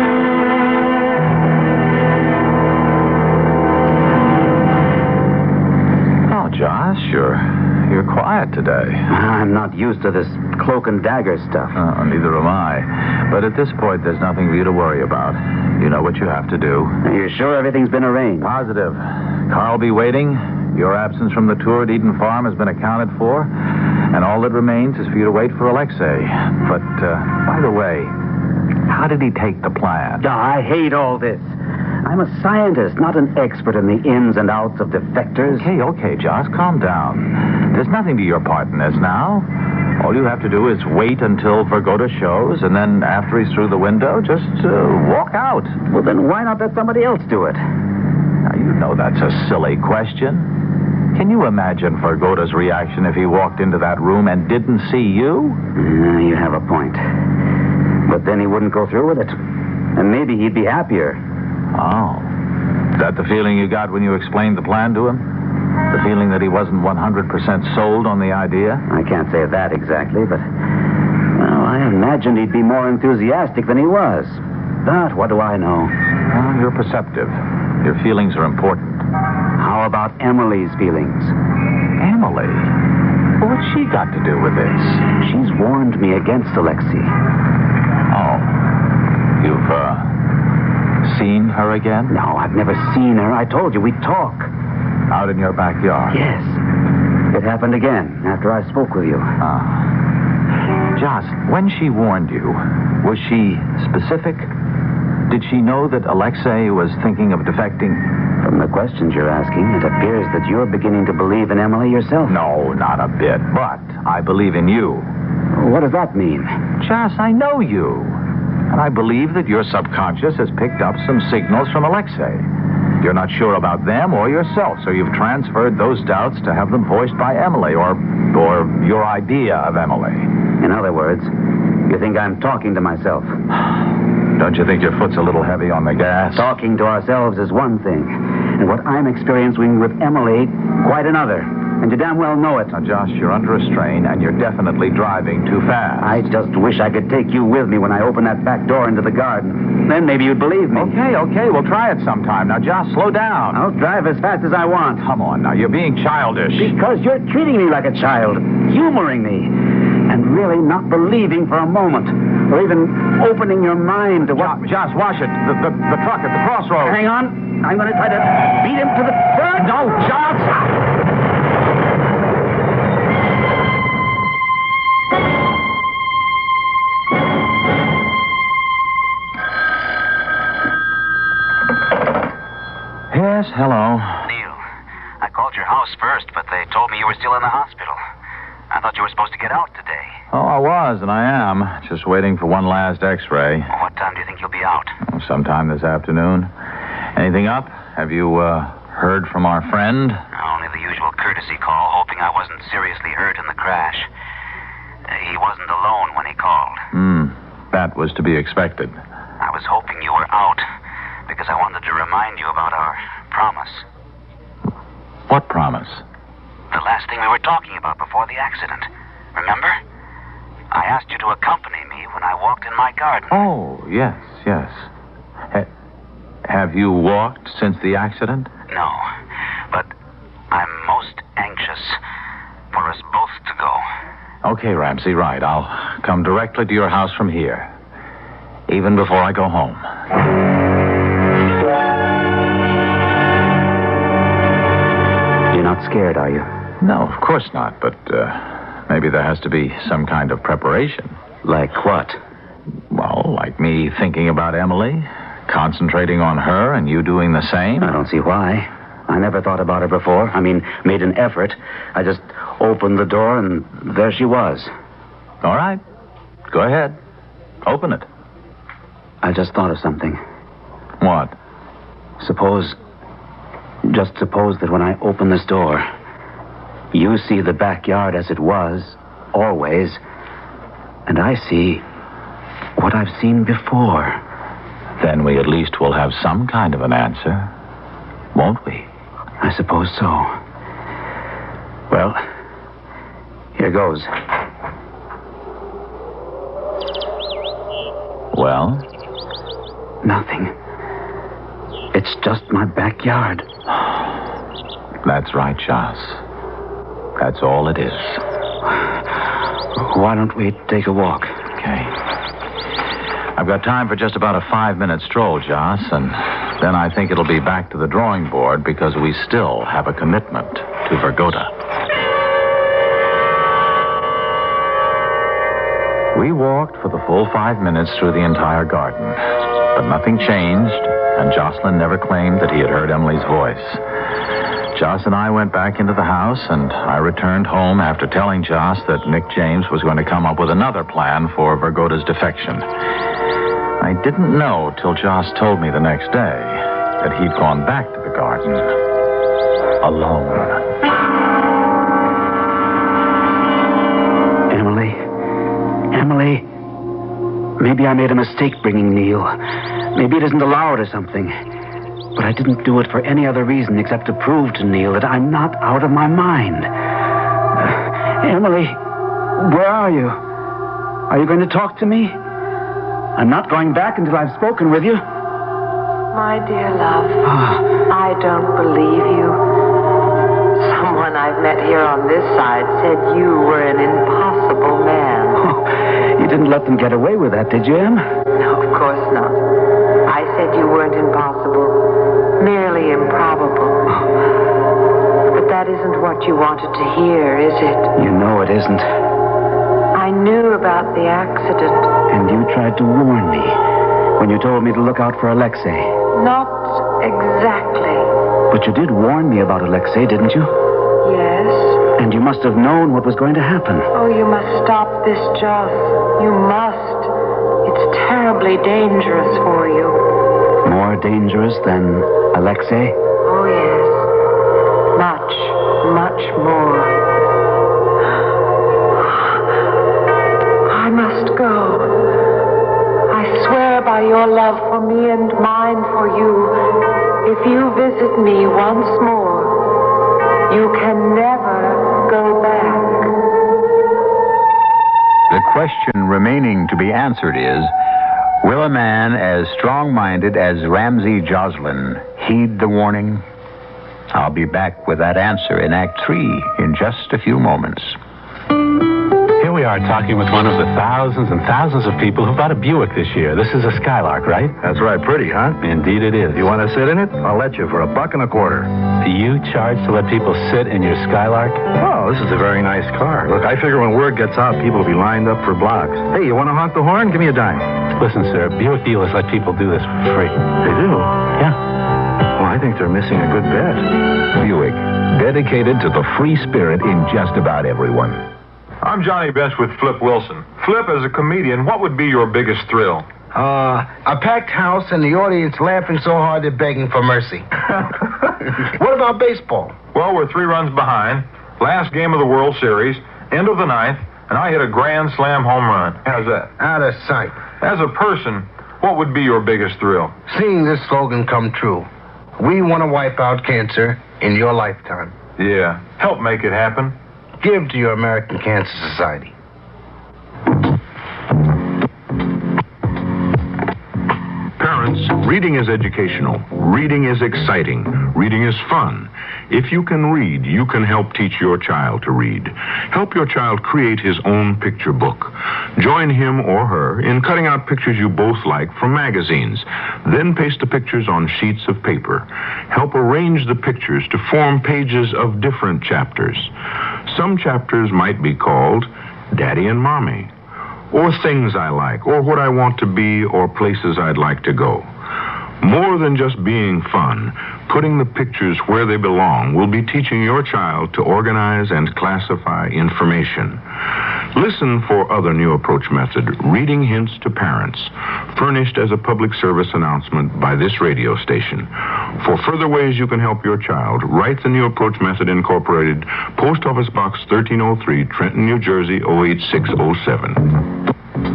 [SPEAKER 17] Oh, Josh, you're, you're quiet today.
[SPEAKER 15] I'm not used to this cloak and dagger stuff.
[SPEAKER 17] Oh, neither am I. But at this point, there's nothing for you to worry about. You know what you have to do.
[SPEAKER 15] Are you sure everything's been arranged?
[SPEAKER 17] Positive. Carl will be waiting. Your absence from the tour at Eden Farm has been accounted for. And all that remains is for you to wait for Alexei. But, uh, by the way, how did he take the plan?
[SPEAKER 15] Oh, I hate all this. I'm a scientist, not an expert in the ins and outs of defectors.
[SPEAKER 17] Okay, okay, Josh, calm down. There's nothing to your part in this now. All you have to do is wait until Vergota shows, and then after he's through the window, just uh, walk out.
[SPEAKER 15] Well, then why not let somebody else do it?
[SPEAKER 17] Now, you know that's a silly question. Can you imagine Vergota's reaction if he walked into that room and didn't see you?
[SPEAKER 15] Uh, you have a point. But then he wouldn't go through with it. And maybe he'd be happier.
[SPEAKER 17] Oh. Is that the feeling you got when you explained the plan to him? The feeling that he wasn't one hundred percent sold on the idea?
[SPEAKER 15] I can't say that exactly, but... Well, I imagined he'd be more enthusiastic than he was. But what do I know?
[SPEAKER 17] Well, you're perceptive. Your feelings are important.
[SPEAKER 15] How about Emily's feelings?
[SPEAKER 17] Emily? What's she got to do with this?
[SPEAKER 15] She's warned me against Alexei.
[SPEAKER 17] Oh. You've, uh, seen her again?
[SPEAKER 15] No, I've never seen her. I told you, we talk.
[SPEAKER 17] Out in your backyard?
[SPEAKER 15] Yes. It happened again after I spoke with you.
[SPEAKER 17] Ah. Joss, when she warned you, was she specific? Did she know that Alexei was thinking of defecting?
[SPEAKER 15] From the questions you're asking, it appears that you're beginning to believe in Emily yourself.
[SPEAKER 17] No, not a bit. But I believe in you.
[SPEAKER 15] What does that mean?
[SPEAKER 17] Joss, I know you. And I believe that your subconscious has picked up some signals from Alexei. You're not sure about them or yourself, so you've transferred those doubts to have them voiced by Emily, or, or your idea of Emily.
[SPEAKER 15] In other words, you think I'm talking to myself?
[SPEAKER 17] Don't you think your foot's a little heavy on the gas?
[SPEAKER 15] Talking to ourselves is one thing, and what I'm experiencing with Emily, quite another. And you damn well know it.
[SPEAKER 17] Now, Josh, you're under a strain, and you're definitely driving too fast.
[SPEAKER 15] I just wish I could take you with me when I open that back door into the garden. Then maybe you'd believe me.
[SPEAKER 17] Okay, okay, we'll try it sometime. Now, Josh, slow down.
[SPEAKER 15] I'll drive as fast as I want.
[SPEAKER 17] Come on, now, you're being childish.
[SPEAKER 15] Because you're treating me like a child, humoring me, and really not believing for a moment, or even opening your mind to what...
[SPEAKER 17] Josh, watch it. The, the, the truck at the crossroads.
[SPEAKER 15] Hang on. I'm going to try to beat him to the front.
[SPEAKER 17] No, Josh! Yes, hello.
[SPEAKER 19] Neil, I called your house first, but they told me you were still in the hospital. I thought you were supposed to get out today.
[SPEAKER 17] Oh, I was, and I am. Just waiting for one last x-ray.
[SPEAKER 19] What time do you think you'll be out?
[SPEAKER 17] Sometime this afternoon. Anything up? Have you, uh, heard from our friend?
[SPEAKER 19] Only the usual courtesy call, hoping I wasn't seriously hurt in the crash. Uh, he wasn't alone when he called.
[SPEAKER 17] Hmm. That was to be expected.
[SPEAKER 19] I was hoping you were out, because I wanted to remind you about our promise.
[SPEAKER 17] What promise?
[SPEAKER 19] The last thing we were talking about before the accident. Remember? I asked you to accompany me when I walked in my garden.
[SPEAKER 17] Oh, yes, yes. Ha- have you walked since the accident?
[SPEAKER 19] No, but I'm most anxious for us both to go.
[SPEAKER 17] Okay, Ramsey, right. I'll come directly to your house from here, even before I go home.
[SPEAKER 15] You're not scared, are you?
[SPEAKER 17] No, of course not, but uh, maybe there has to be some kind of preparation.
[SPEAKER 15] Like what?
[SPEAKER 17] Well, like me thinking about Emily, concentrating on her, and you doing the same.
[SPEAKER 15] I don't see why. I never thought about her before. I mean, made an effort. I just opened the door, and there she was.
[SPEAKER 17] All right. Go ahead. Open it.
[SPEAKER 15] I just thought of something.
[SPEAKER 17] What?
[SPEAKER 15] Suppose... Just suppose that when I open this door, you see the backyard as it was, always, and I see what I've seen before.
[SPEAKER 17] Then we at least will have some kind of an answer, won't we?
[SPEAKER 15] I suppose so. Well, here goes.
[SPEAKER 17] Well?
[SPEAKER 15] Nothing. It's just my backyard.
[SPEAKER 17] That's right, Joss. That's all it is.
[SPEAKER 15] Why don't we take a walk?
[SPEAKER 17] Okay. I've got time for just about a five-minute stroll, Joss, and then I think it'll be back to the drawing board because we still have a commitment to Vergota. We walked for the full five minutes through the entire garden, but nothing changed, and Jocelyn never claimed that he had heard Emily's voice. Joss and I went back into the house, and I returned home after telling Joss that Nick James was going to come up with another plan for Vergota's defection. I didn't know till Joss told me the next day that he'd gone back to the garden alone.
[SPEAKER 15] Emily. Emily. Maybe I made a mistake bringing Neil. Maybe it isn't allowed or something. But I didn't do it for any other reason except to prove to Neil that I'm not out of my mind. Uh, Emily, where are you? Are you going to talk to me? I'm not going back until I've spoken with you.
[SPEAKER 9] My dear love, I don't believe you. Someone I've met here on this side said you were an impossible man.
[SPEAKER 15] Oh, you didn't let them get away with that, did you, Em?
[SPEAKER 9] No, of course not. I said you weren't impossible, merely improbable. But that isn't what you wanted to hear, is it?
[SPEAKER 15] You know it isn't.
[SPEAKER 9] I knew about the accident.
[SPEAKER 15] And you tried to warn me when you told me to look out for Alexei.
[SPEAKER 9] Not exactly.
[SPEAKER 15] But you did warn me about Alexei, didn't you?
[SPEAKER 9] Yes.
[SPEAKER 15] And you must have known what was going to happen.
[SPEAKER 9] Oh, you must stop this, Joss. You must. It's terribly dangerous for you.
[SPEAKER 15] More dangerous than Alexei?
[SPEAKER 9] Oh, yes. Much, much more. I must go. I swear by your
[SPEAKER 7] question remaining to be answered is, will a man as strong-minded as Ramsey Joslin heed the warning? I'll be back with that answer in Act Three in just a few moments.
[SPEAKER 8] Here we are talking with one of the thousands and thousands of people who bought a Buick this year. This is a Skylark, right?
[SPEAKER 1] That's right. Pretty, huh?
[SPEAKER 8] Indeed it is.
[SPEAKER 1] You want to sit in it? I'll let you for a buck and a quarter.
[SPEAKER 8] Do you charge to let people sit in your Skylark?
[SPEAKER 1] Oh, this is a very nice car. Look, I figure when word gets out, people will be lined up for blocks. Hey, you want to honk the horn? Give me a dime.
[SPEAKER 8] Listen, sir, Buick dealers let people do this for free.
[SPEAKER 1] They do?
[SPEAKER 8] Yeah.
[SPEAKER 1] Well, I think they're missing a good bet.
[SPEAKER 20] Buick, dedicated to the free spirit in just about everyone.
[SPEAKER 21] I'm Johnny Bench with Flip Wilson. Flip, as a comedian, what would be your biggest thrill?
[SPEAKER 22] Uh, a packed house and the audience laughing so hard they're begging for mercy. What about baseball?
[SPEAKER 21] Well, we're three runs behind. Last game of the World Series, end of the ninth, and I hit a grand slam home run. How's that?
[SPEAKER 22] Out of sight.
[SPEAKER 21] As a person, what would be your biggest thrill?
[SPEAKER 22] Seeing this slogan come true. We want to wipe out cancer in your lifetime.
[SPEAKER 21] Yeah. Help make it happen.
[SPEAKER 22] Give to your American Cancer Society.
[SPEAKER 23] Parents, reading is educational. Reading is exciting. Reading is fun. If you can read, you can help teach your child to read. Help your child create his own picture book. Join him or her in cutting out pictures you both like from magazines. Then paste the pictures on sheets of paper. Help arrange the pictures to form pages of different chapters. Some chapters might be called Daddy and Mommy, or Things I Like, or What I Want to Be, or Places I'd Like to Go. More than just being fun, putting the pictures where they belong will be teaching your child to organize and classify information. Listen for other new approach method, Reading Hints to Parents, furnished as a public service announcement by this radio station. For further ways you can help your child, write the New Approach Method Incorporated, Post Office Box thirteen oh three, Trenton, New Jersey, oh eight six oh seven.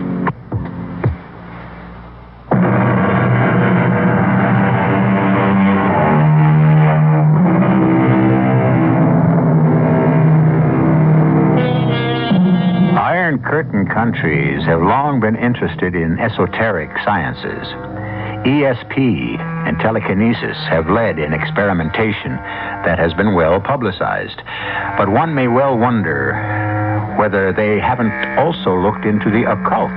[SPEAKER 7] Curtain countries have long been interested in esoteric sciences. E S P and telekinesis have led in experimentation that has been well publicized. But one may well wonder whether they haven't also looked into the occult.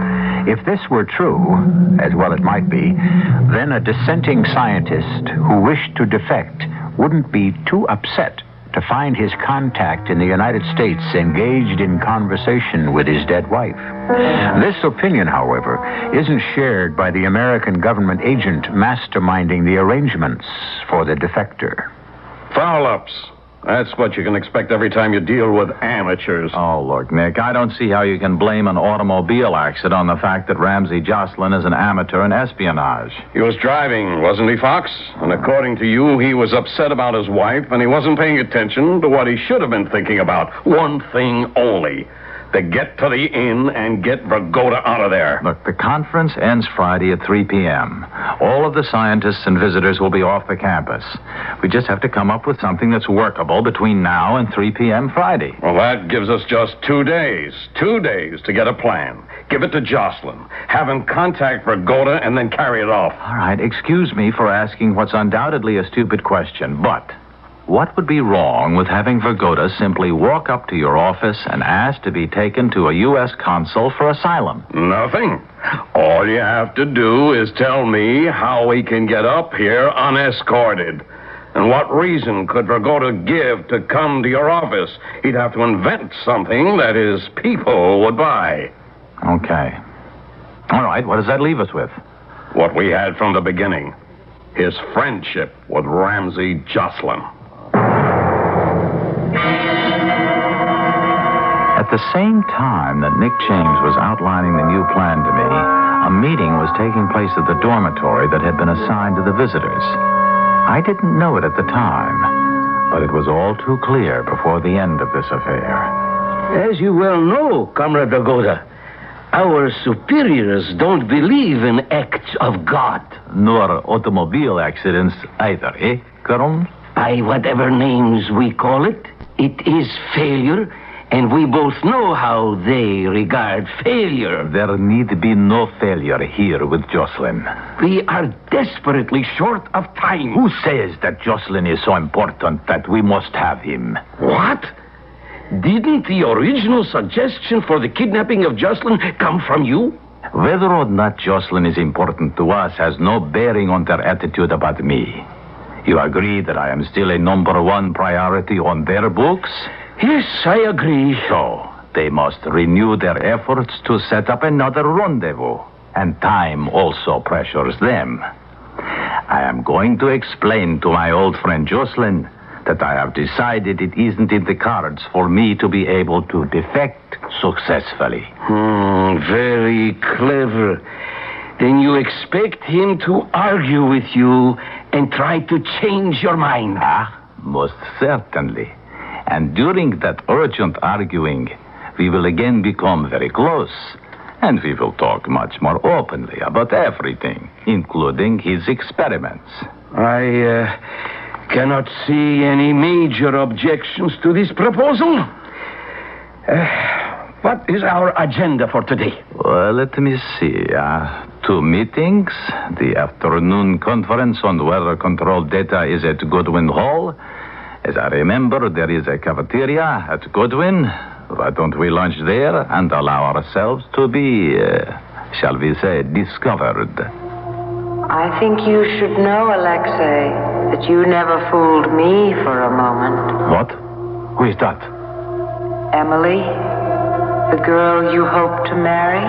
[SPEAKER 7] If this were true, as well it might be, then a dissenting scientist who wished to defect wouldn't be too upset to find his contact in the United States engaged in conversation with his dead wife. This opinion, however, isn't shared by the American government agent masterminding the arrangements for the defector.
[SPEAKER 12] Foul-ups. That's what you can expect every time you deal with amateurs.
[SPEAKER 17] Oh, look, Nick, I don't see how you can blame an automobile accident on the fact that Ramsey Joslin is an amateur in espionage.
[SPEAKER 12] He was driving, wasn't he, Fox? And according to you, he was upset about his wife, and he wasn't paying attention to what he should have been thinking about. One thing only. To get to the inn and get Vergoda out of there.
[SPEAKER 17] Look, the conference ends Friday at three p.m. All of the scientists and visitors will be off the campus. We just have to come up with something that's workable between now and three p.m. Friday.
[SPEAKER 12] Well, that gives us just two days. Two days to get a plan. Give it to Jocelyn. Have him contact Vergoda and then carry it off.
[SPEAKER 17] All right, excuse me for asking what's undoubtedly a stupid question, but what would be wrong with having Vergoda simply walk up to your office and ask to be taken to a U S consul for asylum?
[SPEAKER 12] Nothing. All you have to do is tell me how he can get up here unescorted. And what reason could Vergoda give to come to your office? He'd have to invent something that his people would buy.
[SPEAKER 17] Okay. All right, what does that leave us with?
[SPEAKER 12] What we had from the beginning. His friendship with Ramsey Joslin.
[SPEAKER 17] At the same time that Nick James was outlining the new plan to me, a meeting was taking place at the dormitory that had been assigned to the visitors. I didn't know it at the time, but it was all too clear before the end of this affair.
[SPEAKER 18] As you well know, Comrade Vergoda, our superiors don't believe in acts of God.
[SPEAKER 17] Nor automobile accidents either, eh, Colonel?
[SPEAKER 18] By whatever names we call it, it is failure, And we both know how they regard failure.
[SPEAKER 17] There need be no failure here with Jocelyn.
[SPEAKER 18] We are desperately short of time.
[SPEAKER 17] Who says that Jocelyn is so important that we must have him?
[SPEAKER 18] What? Didn't the original suggestion for the kidnapping of Jocelyn come from you?
[SPEAKER 17] Whether or not Jocelyn is important to us has no bearing on their attitude about me. You agree that I am still a number one priority on their books?
[SPEAKER 18] Yes, I agree.
[SPEAKER 17] So, they must renew their efforts to set up another rendezvous. And time also pressures them. I am going to explain to my old friend Jocelyn that I have decided it isn't in the cards for me to be able to defect successfully.
[SPEAKER 18] Hmm, very clever. Then you expect him to argue with you and try to change your mind?
[SPEAKER 17] Ah, most certainly. And during that urgent arguing, we will again become very close. And we will talk much more openly about everything, including his experiments.
[SPEAKER 18] I uh, cannot see any major objections to this proposal. Uh, what is our agenda for today?
[SPEAKER 17] Well, let me see. Uh, two meetings. The afternoon conference on weather-controlled data is at Goodwin Hall. As I remember, there is a cafeteria at Goodwin. Why don't we lunch there and allow ourselves to be, uh, shall we say, discovered?
[SPEAKER 9] I think you should know, Alexei, that you never fooled me for a moment.
[SPEAKER 17] What? Who is that?
[SPEAKER 9] Emily, the girl you hope to marry.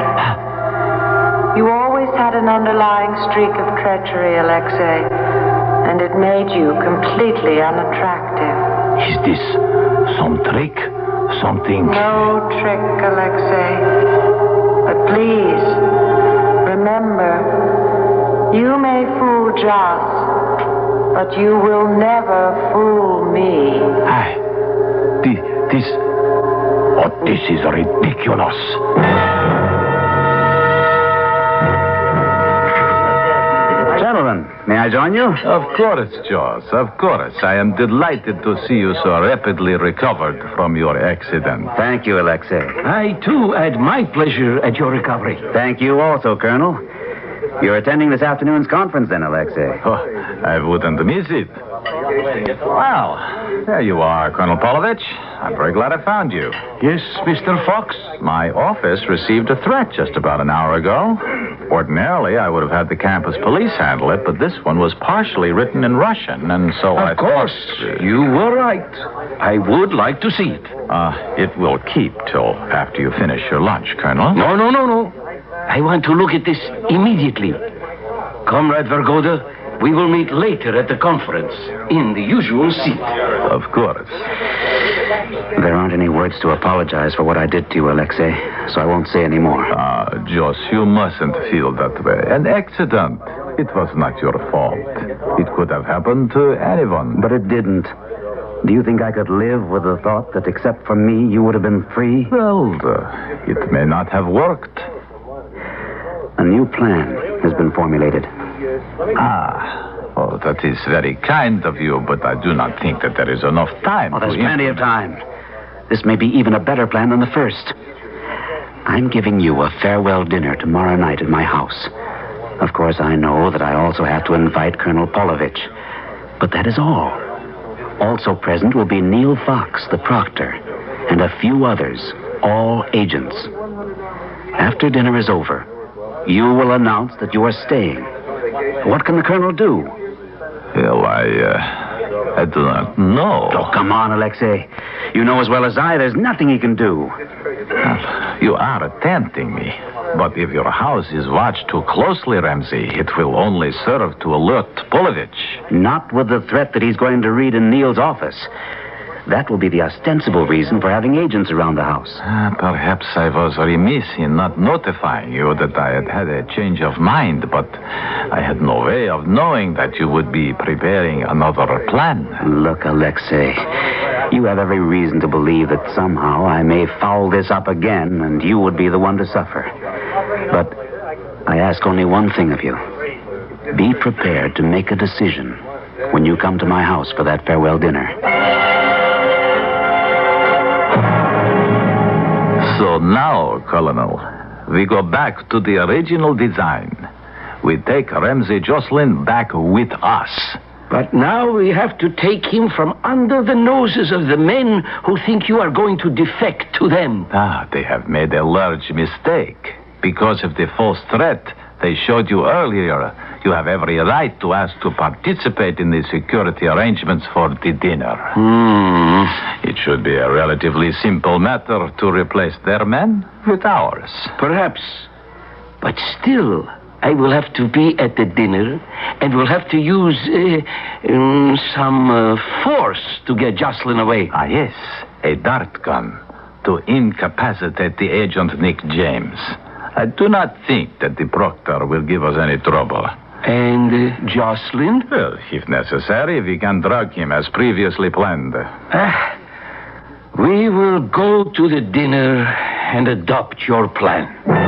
[SPEAKER 9] You always had an underlying streak of treachery, Alexei, and it made you completely unattractive.
[SPEAKER 17] Is this some trick? Something...
[SPEAKER 9] No trick, Alexei. But please, remember, you may fool Joss, but you will never fool me.
[SPEAKER 17] Hey, this... this... Oh, this is ridiculous.
[SPEAKER 15] Gentlemen, may I join you?
[SPEAKER 17] Of course, Joss, of course. I am delighted to see you so rapidly recovered from your accident.
[SPEAKER 15] Thank you, Alexei.
[SPEAKER 18] I, too, had my pleasure at your recovery.
[SPEAKER 15] Thank you also, Colonel. You're attending this afternoon's conference, then, Alexei?
[SPEAKER 17] Oh, I wouldn't miss it. Well, there you are, Colonel Polovich. I'm very glad I found you.
[SPEAKER 18] Yes, Mister Fox?
[SPEAKER 17] My office received a threat just about an hour ago. Ordinarily, I would have had the campus police handle it, but this one was partially written in Russian, and so I
[SPEAKER 18] Of course,
[SPEAKER 17] thought...
[SPEAKER 18] you were right. I would like to see it.
[SPEAKER 17] Uh, it will keep till after you finish your lunch, Colonel.
[SPEAKER 18] No, no, no, no. I want to look at this immediately. Comrade Vergoda, we will meet later at the conference, in the usual seat.
[SPEAKER 17] Of course.
[SPEAKER 15] There aren't any words to apologize for what I did to you, Alexei, so I won't say any more.
[SPEAKER 17] Ah, uh, Joss, you mustn't feel that way. An accident. It was not your fault. It could have happened to anyone.
[SPEAKER 15] But it didn't. Do you think I could live with the thought that except for me, you would have been free?
[SPEAKER 17] Well, uh, it may not have worked.
[SPEAKER 15] A new plan has been formulated.
[SPEAKER 17] Ah, oh, that is very kind of you, but I do not think that there is enough time.
[SPEAKER 15] Oh, there's
[SPEAKER 17] to
[SPEAKER 15] plenty of time. This may be even a better plan than the first. I'm giving you a farewell dinner tomorrow night at my house. Of course, I know that I also have to invite Colonel Polovich. But that is all. Also present will be Neil Fox, the proctor, and a few others, all agents. After dinner is over, you will announce that you are staying. What can the colonel do?
[SPEAKER 17] Well, I, uh, I do not know.
[SPEAKER 15] Oh, come on, Alexei. You know as well as I, there's nothing he can do.
[SPEAKER 17] Well, you are tempting me. But if your house is watched too closely, Ramsey, it will only serve to alert Polovich.
[SPEAKER 15] Not with the threat that he's going to read in Neil's office. That will be the ostensible reason for having agents around the house.
[SPEAKER 17] Uh, perhaps I was remiss in not notifying you that I had had a change of mind, but I had no way of knowing that you would be preparing another plan.
[SPEAKER 15] Look, Alexei, you have every reason to believe that somehow I may foul this up again and you would be the one to suffer. But I ask only one thing of you. Be prepared to make a decision when you come to my house for that farewell dinner.
[SPEAKER 17] No, Colonel. We go back to the original design. We take Ramsey Jocelyn back with us.
[SPEAKER 18] But now we have to take him from under the noses of the men who think you are going to defect to them.
[SPEAKER 17] Ah, they have made a large mistake. Because of the false threat they showed you earlier, you have every right to ask to participate in the security arrangements for the dinner.
[SPEAKER 18] Hmm.
[SPEAKER 17] It should be a relatively simple matter to replace their men with ours.
[SPEAKER 18] Perhaps. But still, I will have to be at the dinner and will have to use uh, um, some uh, force to get Jocelyn away.
[SPEAKER 17] Ah, yes. A dart gun to incapacitate the agent Nick James. I do not think that the proctor will give us any trouble.
[SPEAKER 18] And uh, Jocelyn?
[SPEAKER 17] Well, if necessary, we can drug him as previously planned.
[SPEAKER 18] Ah, we will go to the dinner and adopt your plan.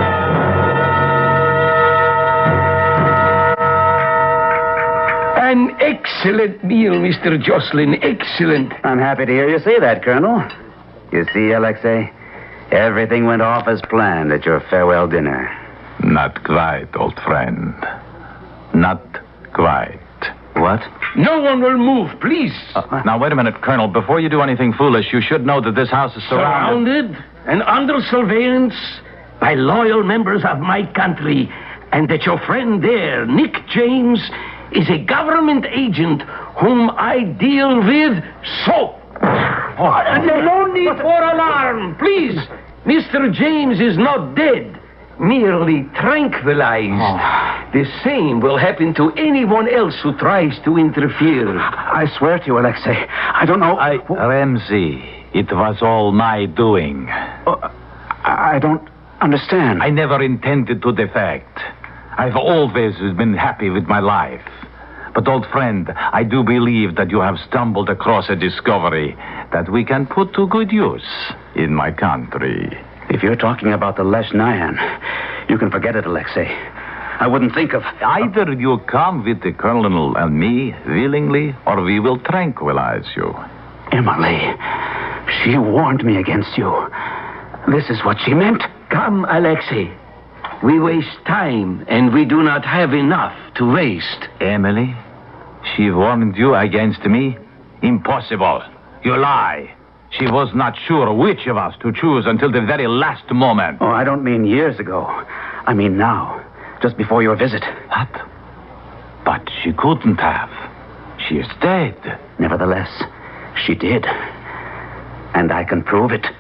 [SPEAKER 18] An excellent meal, Mister Jocelyn. Excellent.
[SPEAKER 15] I'm happy to hear you say that, Colonel. You see, Alexei, everything went off as planned at your farewell dinner.
[SPEAKER 17] Not quite, old friend. Not quite.
[SPEAKER 15] What?
[SPEAKER 18] No one will move, please.
[SPEAKER 17] Uh, now, wait a minute, Colonel. Before you do anything foolish, you should know that this house is surrounded.
[SPEAKER 18] Surrounded and under surveillance by loyal members of my country, and that your friend there, Nick James, is a government agent whom I deal with so. Oh, no need for alarm, please. Mister James is not dead, merely tranquilized. Oh. The same will happen to anyone else who tries to interfere.
[SPEAKER 15] I swear to you, Alexei, I don't know.
[SPEAKER 17] I... Ramsey, it was all my doing.
[SPEAKER 15] Uh, I don't understand.
[SPEAKER 17] I never intended to defect. I've always been happy with my life. But, old friend, I do believe that you have stumbled across a discovery that we can put to good use in my country.
[SPEAKER 15] If you're talking about the Lesh Nyan, you can forget it, Alexei. I wouldn't think of...
[SPEAKER 17] Either you come with the Colonel and me willingly, or we will tranquilize you.
[SPEAKER 15] Emily, she warned me against you. This is what she meant.
[SPEAKER 18] Come, Alexei. We waste time, and we do not have enough to waste.
[SPEAKER 17] Emily, she warned you against me? Impossible. You lie. She was not sure which of us to choose until the very last moment.
[SPEAKER 15] Oh, I don't mean years ago. I mean now, just before your visit.
[SPEAKER 17] What? But she couldn't have. She is dead.
[SPEAKER 15] Nevertheless, she did. And I can prove it.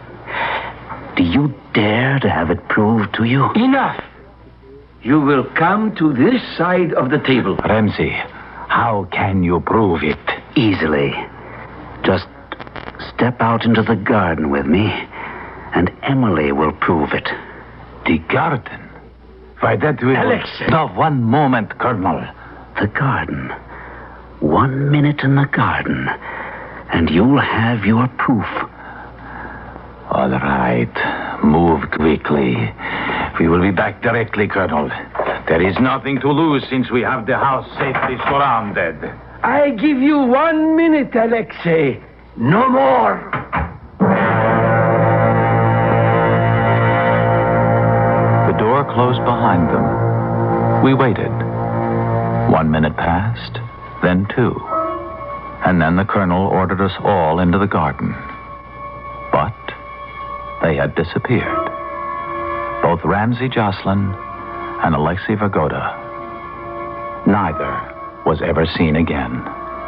[SPEAKER 15] Do you dare to have it proved to you?
[SPEAKER 18] Enough. You will come to this side of the table.
[SPEAKER 17] Ramsey, how can you prove it?
[SPEAKER 15] Easily. Just step out into the garden with me, and Emily will prove it.
[SPEAKER 17] The garden? Why, that will...
[SPEAKER 18] Alexei.
[SPEAKER 17] No, one moment, Colonel.
[SPEAKER 15] The garden. One minute in the garden, and you'll have your proof.
[SPEAKER 17] All right. Move quickly. We will be back directly, Colonel. There is nothing to lose since we have the house safely surrounded.
[SPEAKER 18] I give you one minute, Alexei. No more.
[SPEAKER 17] The door closed behind them. We waited. One minute passed, then two. And then the Colonel ordered us all into the garden. But they had disappeared. Both Ramsey Jocelyn and Alexei Vagoda. Neither was ever seen again.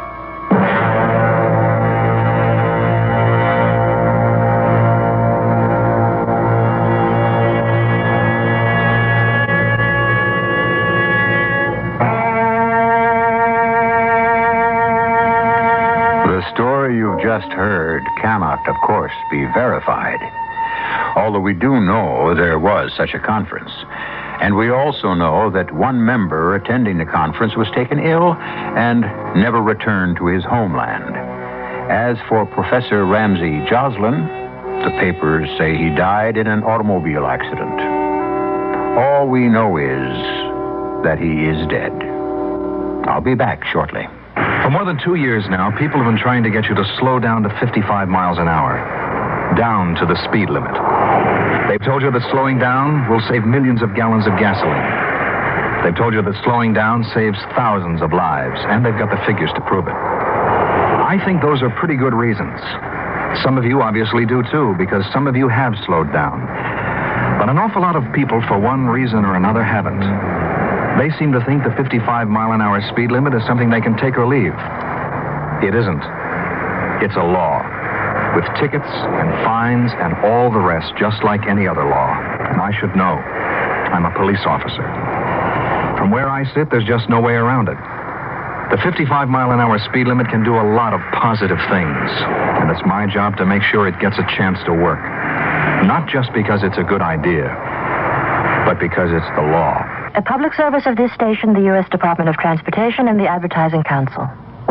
[SPEAKER 7] The story you've just heard cannot, of course, be verified. Although we do know there was such a conference. And we also know that one member attending the conference was taken ill and never returned to his homeland. As for Professor Ramsey Jocelyn, the papers say he died in an automobile accident. All we know is that he is dead. I'll be back shortly.
[SPEAKER 2] For more than two years now, people have been trying to get you to slow down to fifty-five miles an hour. down to the speed limit. They've told you that slowing down will save millions of gallons of gasoline. They've told you that slowing down saves thousands of lives, and they've got the figures to prove it. I think those are pretty good reasons. Some of you obviously do too, because some of you have slowed down. But an awful lot of people, for one reason or another, haven't. They seem to think the fifty-five mile an hour speed limit is something they can take or leave. It isn't. It's a law, with tickets and fines and all the rest, just like any other law. And I should know. I'm a police officer. From where I sit, there's just no way around it. The fifty-five mile an hour speed limit can do a lot of positive things, and it's my job to make sure it gets a chance to work. Not just because it's a good idea, but because it's the law.
[SPEAKER 3] A public service of this station, the U S Department of Transportation, and the Advertising Council.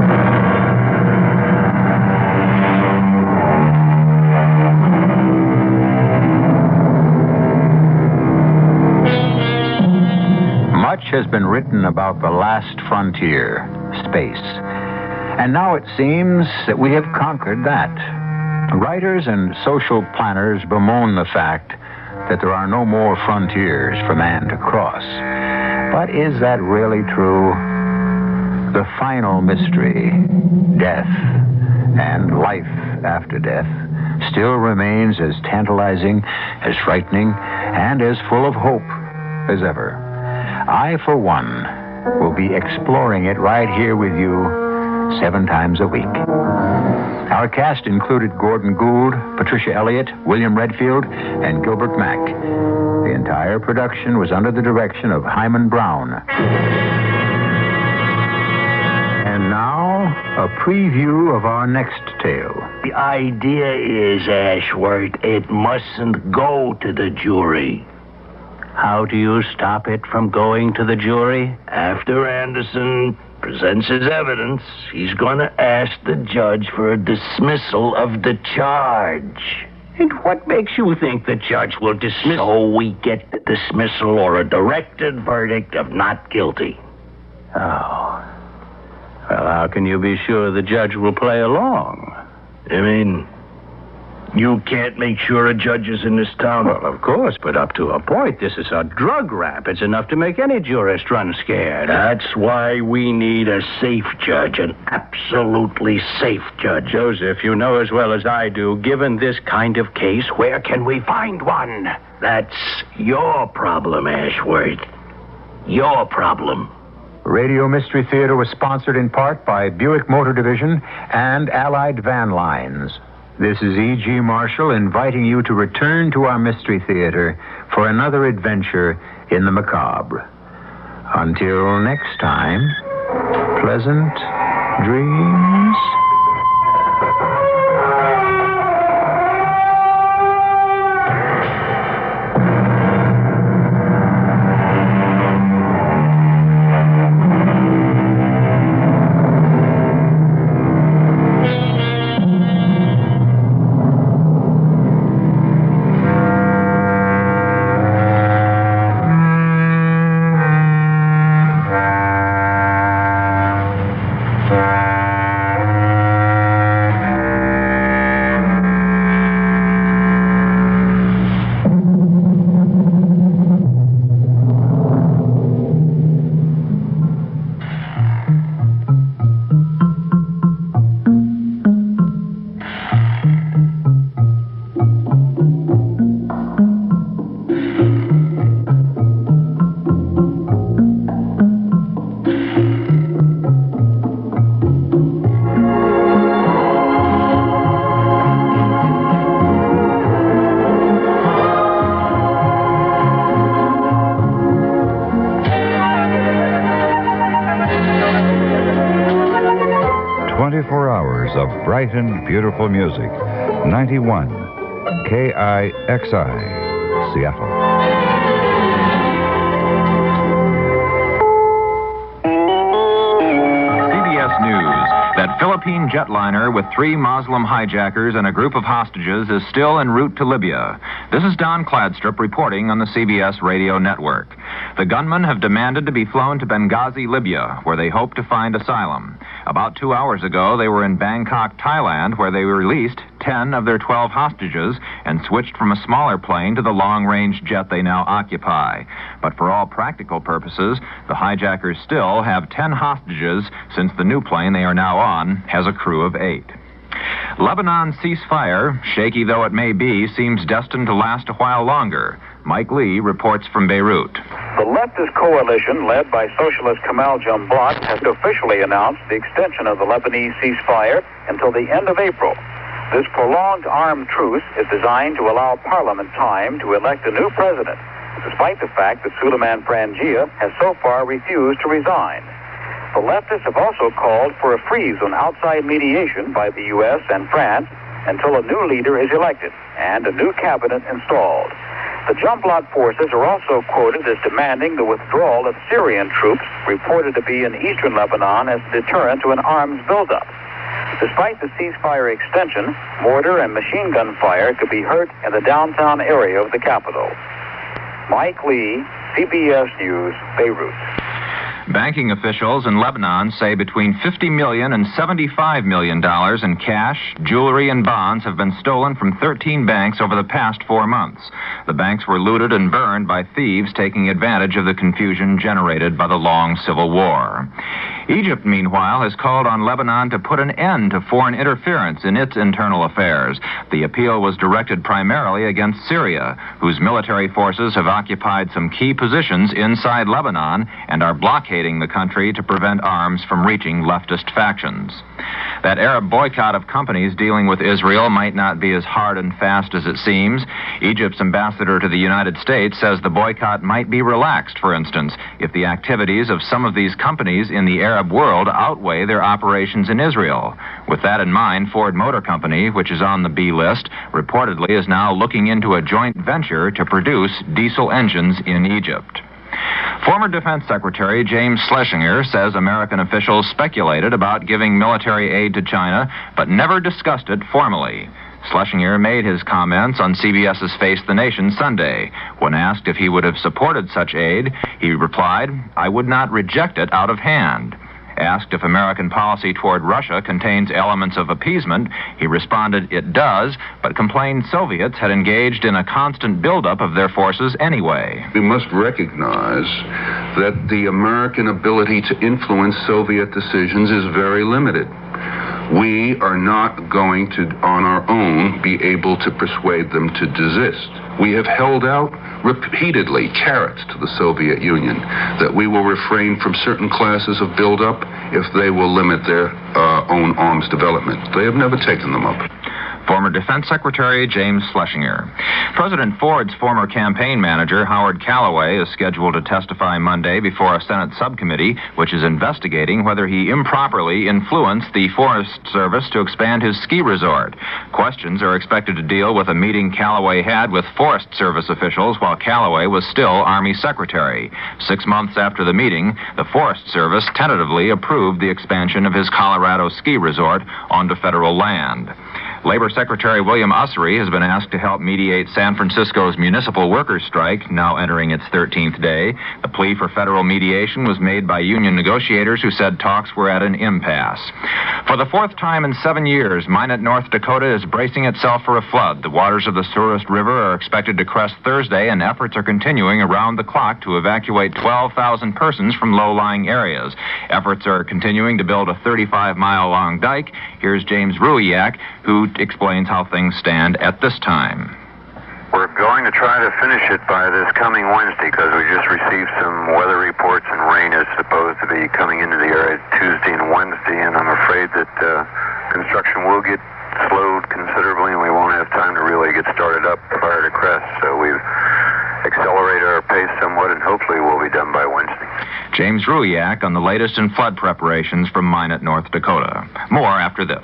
[SPEAKER 7] Much has been written about the last frontier, space. And now it seems that we have conquered that. Writers and social planners bemoan the fact that there are no more frontiers for man to cross. But is that really true? The final mystery, death and life after death, still remains as tantalizing, as frightening, and as full of hope as ever. I, for one, will be exploring it right here with you seven times a week. Our cast included Gordon Gould, Patricia Elliott, William Redfield, and Gilbert Mack. The entire production was under the direction of Hyman Brown. And now, a preview of our next tale.
[SPEAKER 18] The idea is, Ashworth, it mustn't go to the jury.
[SPEAKER 15] How do you stop it from going to the jury?
[SPEAKER 18] After Anderson presents his evidence, he's going to ask the judge for a dismissal of the charge. And what makes you think the judge will dismiss? So we get the dismissal or a directed verdict of not guilty.
[SPEAKER 15] Oh. Well, how can you be sure the judge will play along?
[SPEAKER 18] I mean, you can't make sure of judges in this town.
[SPEAKER 15] Well, of course, but up to a point. This is a drug rap. It's enough to make any jurist run scared.
[SPEAKER 18] That's why we need a safe judge, an absolutely safe judge.
[SPEAKER 15] Joseph, you know as well as I do, given this kind of case,
[SPEAKER 18] where can we find one? That's your problem, Ashworth. Your problem.
[SPEAKER 7] Radio Mystery Theater was sponsored in part by Buick Motor Division and Allied Van Lines. This is E G. Marshall inviting you to return to our Mystery Theater for another adventure in the macabre. Until next time, pleasant dreams.
[SPEAKER 4] twenty-four hours of bright and beautiful music. ninety-one K I X I, Seattle.
[SPEAKER 24] C B S News. That Philippine jetliner with three Muslim hijackers and a group of hostages is still en route to Libya. This is Don Cladstrup reporting on the C B S radio network. The gunmen have demanded to be flown to Benghazi, Libya, where they hope to find asylum. About two hours ago, they were in Bangkok, Thailand, where they released ten of their twelve hostages and switched from a smaller plane to the long-range jet they now occupy. But for all practical purposes, the hijackers still have ten hostages, since the new plane they are now on has a crew of eight. Lebanon's ceasefire, shaky though it may be, seems destined to last a while longer. Mike Lee reports from Beirut.
[SPEAKER 6] The leftist coalition, led by socialist Kamal Jumblat, has officially announced the extension of the Lebanese ceasefire until the end of April. This prolonged armed truce is designed to allow Parliament time to elect a new president, despite the fact that Suleiman Frangia has so far refused to resign. The leftists have also called for a freeze on outside mediation by the U S and France until a new leader is elected and a new cabinet installed. The Jumblat forces are also quoted as demanding the withdrawal of Syrian troops reported to be in eastern Lebanon as a deterrent to an arms buildup. Despite the ceasefire extension, mortar and machine gun fire could be heard in the downtown area of the capital. Mike Lee, C B S News, Beirut.
[SPEAKER 24] Banking officials in Lebanon say between fifty million dollars and seventy-five million dollars in cash, jewelry, and bonds have been stolen from thirteen banks over the past four months. The banks were looted and burned by thieves taking advantage of the confusion generated by the long civil war. Egypt, meanwhile, has called on Lebanon to put an end to foreign interference in its internal affairs. The appeal was directed primarily against Syria, whose military forces have occupied some key positions inside Lebanon and are blockading the country to prevent arms from reaching leftist factions. That Arab boycott of companies dealing with Israel might not be as hard and fast as it seems. Egypt's ambassador to the United States says the boycott might be relaxed, for instance, if the activities of some of these companies in the Arab world outweigh their operations in Israel. With that in mind, Ford Motor Company, which is on the B list, reportedly is now looking into a joint venture to produce diesel engines in Egypt. Former Defense Secretary James Schlesinger says American officials speculated about giving military aid to China, but never discussed it formally. Schlesinger made his comments on CBS's Face the Nation Sunday. When asked if he would have supported such aid, he replied, "I would not reject it out of hand." Asked if American policy toward Russia contains elements of appeasement, he responded, "It does," but complained Soviets had engaged in a constant buildup of their forces anyway.
[SPEAKER 10] We must recognize that the American ability to influence Soviet decisions is very limited. We are not going to, on our own, be able to persuade them to desist. We have held out repeatedly carrots to the Soviet Union that we will refrain from certain classes of buildup if they will limit their uh, own arms development. They have never taken them up.
[SPEAKER 24] Former Defense Secretary James Schlesinger. President Ford's former campaign manager, Howard Callaway, is scheduled to testify Monday before a Senate subcommittee, which is investigating whether he improperly influenced the Forest Service to expand his ski resort. Questions are expected to deal with a meeting Callaway had with Forest Service officials while Callaway was still Army Secretary. Six months after the meeting, the Forest Service tentatively approved the expansion of his Colorado ski resort onto federal land. Labor Secretary William Ussery has been asked to help mediate San Francisco's municipal workers' strike, now entering its thirteenth day. The plea for federal mediation was made by union negotiators who said talks were at an impasse. For the fourth time in seven years, Minot, North Dakota is bracing itself for a flood. The waters of the Souris River are expected to crest Thursday, and efforts are continuing around the clock to evacuate twelve thousand persons from low-lying areas. Efforts are continuing to build a thirty-five mile long dike. Here's James Ruiak, who explains how things stand at this time.
[SPEAKER 13] We're going to try to finish it by this coming Wednesday because we just received some weather reports and rain is supposed to be coming into the area Tuesday and Wednesday, and I'm afraid that uh, construction will get slowed considerably and we won't have time to really get started up prior to crest, so we've accelerated our pace somewhat and hopefully we'll be done by Wednesday.
[SPEAKER 24] James Ruiak on the latest in flood preparations from Minot, North Dakota. More after this.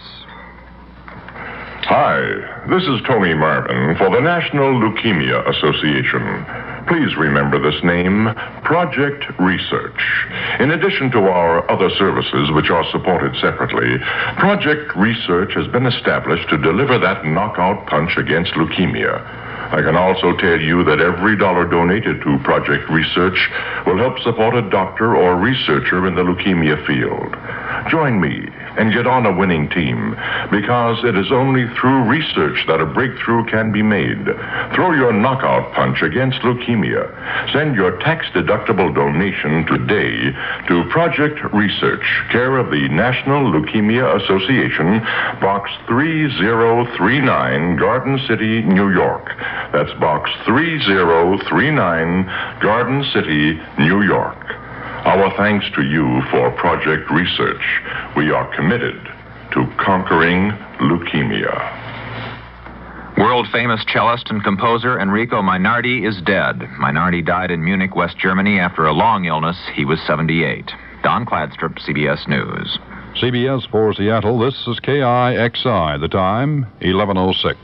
[SPEAKER 23] Hi, this is Tony Marvin for the National Leukemia Association. Please remember this name, Project Research. In addition to our other services, which are supported separately, Project Research has been established to deliver that knockout punch against leukemia. I can also tell you that every dollar donated to Project Research will help support a doctor or researcher in the leukemia field. Join me and get on a winning team, because it is only through research that a breakthrough can be made. Throw your knockout punch against leukemia. Send your tax-deductible donation today to Project Research, care of the National Leukemia Association, Box three zero three nine, Garden City, New York. That's Box three zero three nine, Garden City, New York. Our thanks to you for Project Research. We are committed to conquering leukemia.
[SPEAKER 24] World-famous cellist and composer Enrico Mainardi is dead. Mainardi died in Munich, West Germany, after a long illness. He was seventy-eight. Don Cladstrup, C B S News.
[SPEAKER 5] C B S for Seattle, this is K I X I. The time, eleven oh six.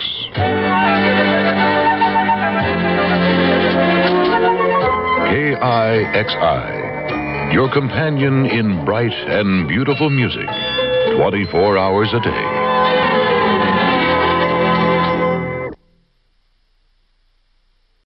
[SPEAKER 23] K I X I, your companion in bright and beautiful music, twenty-four hours a day.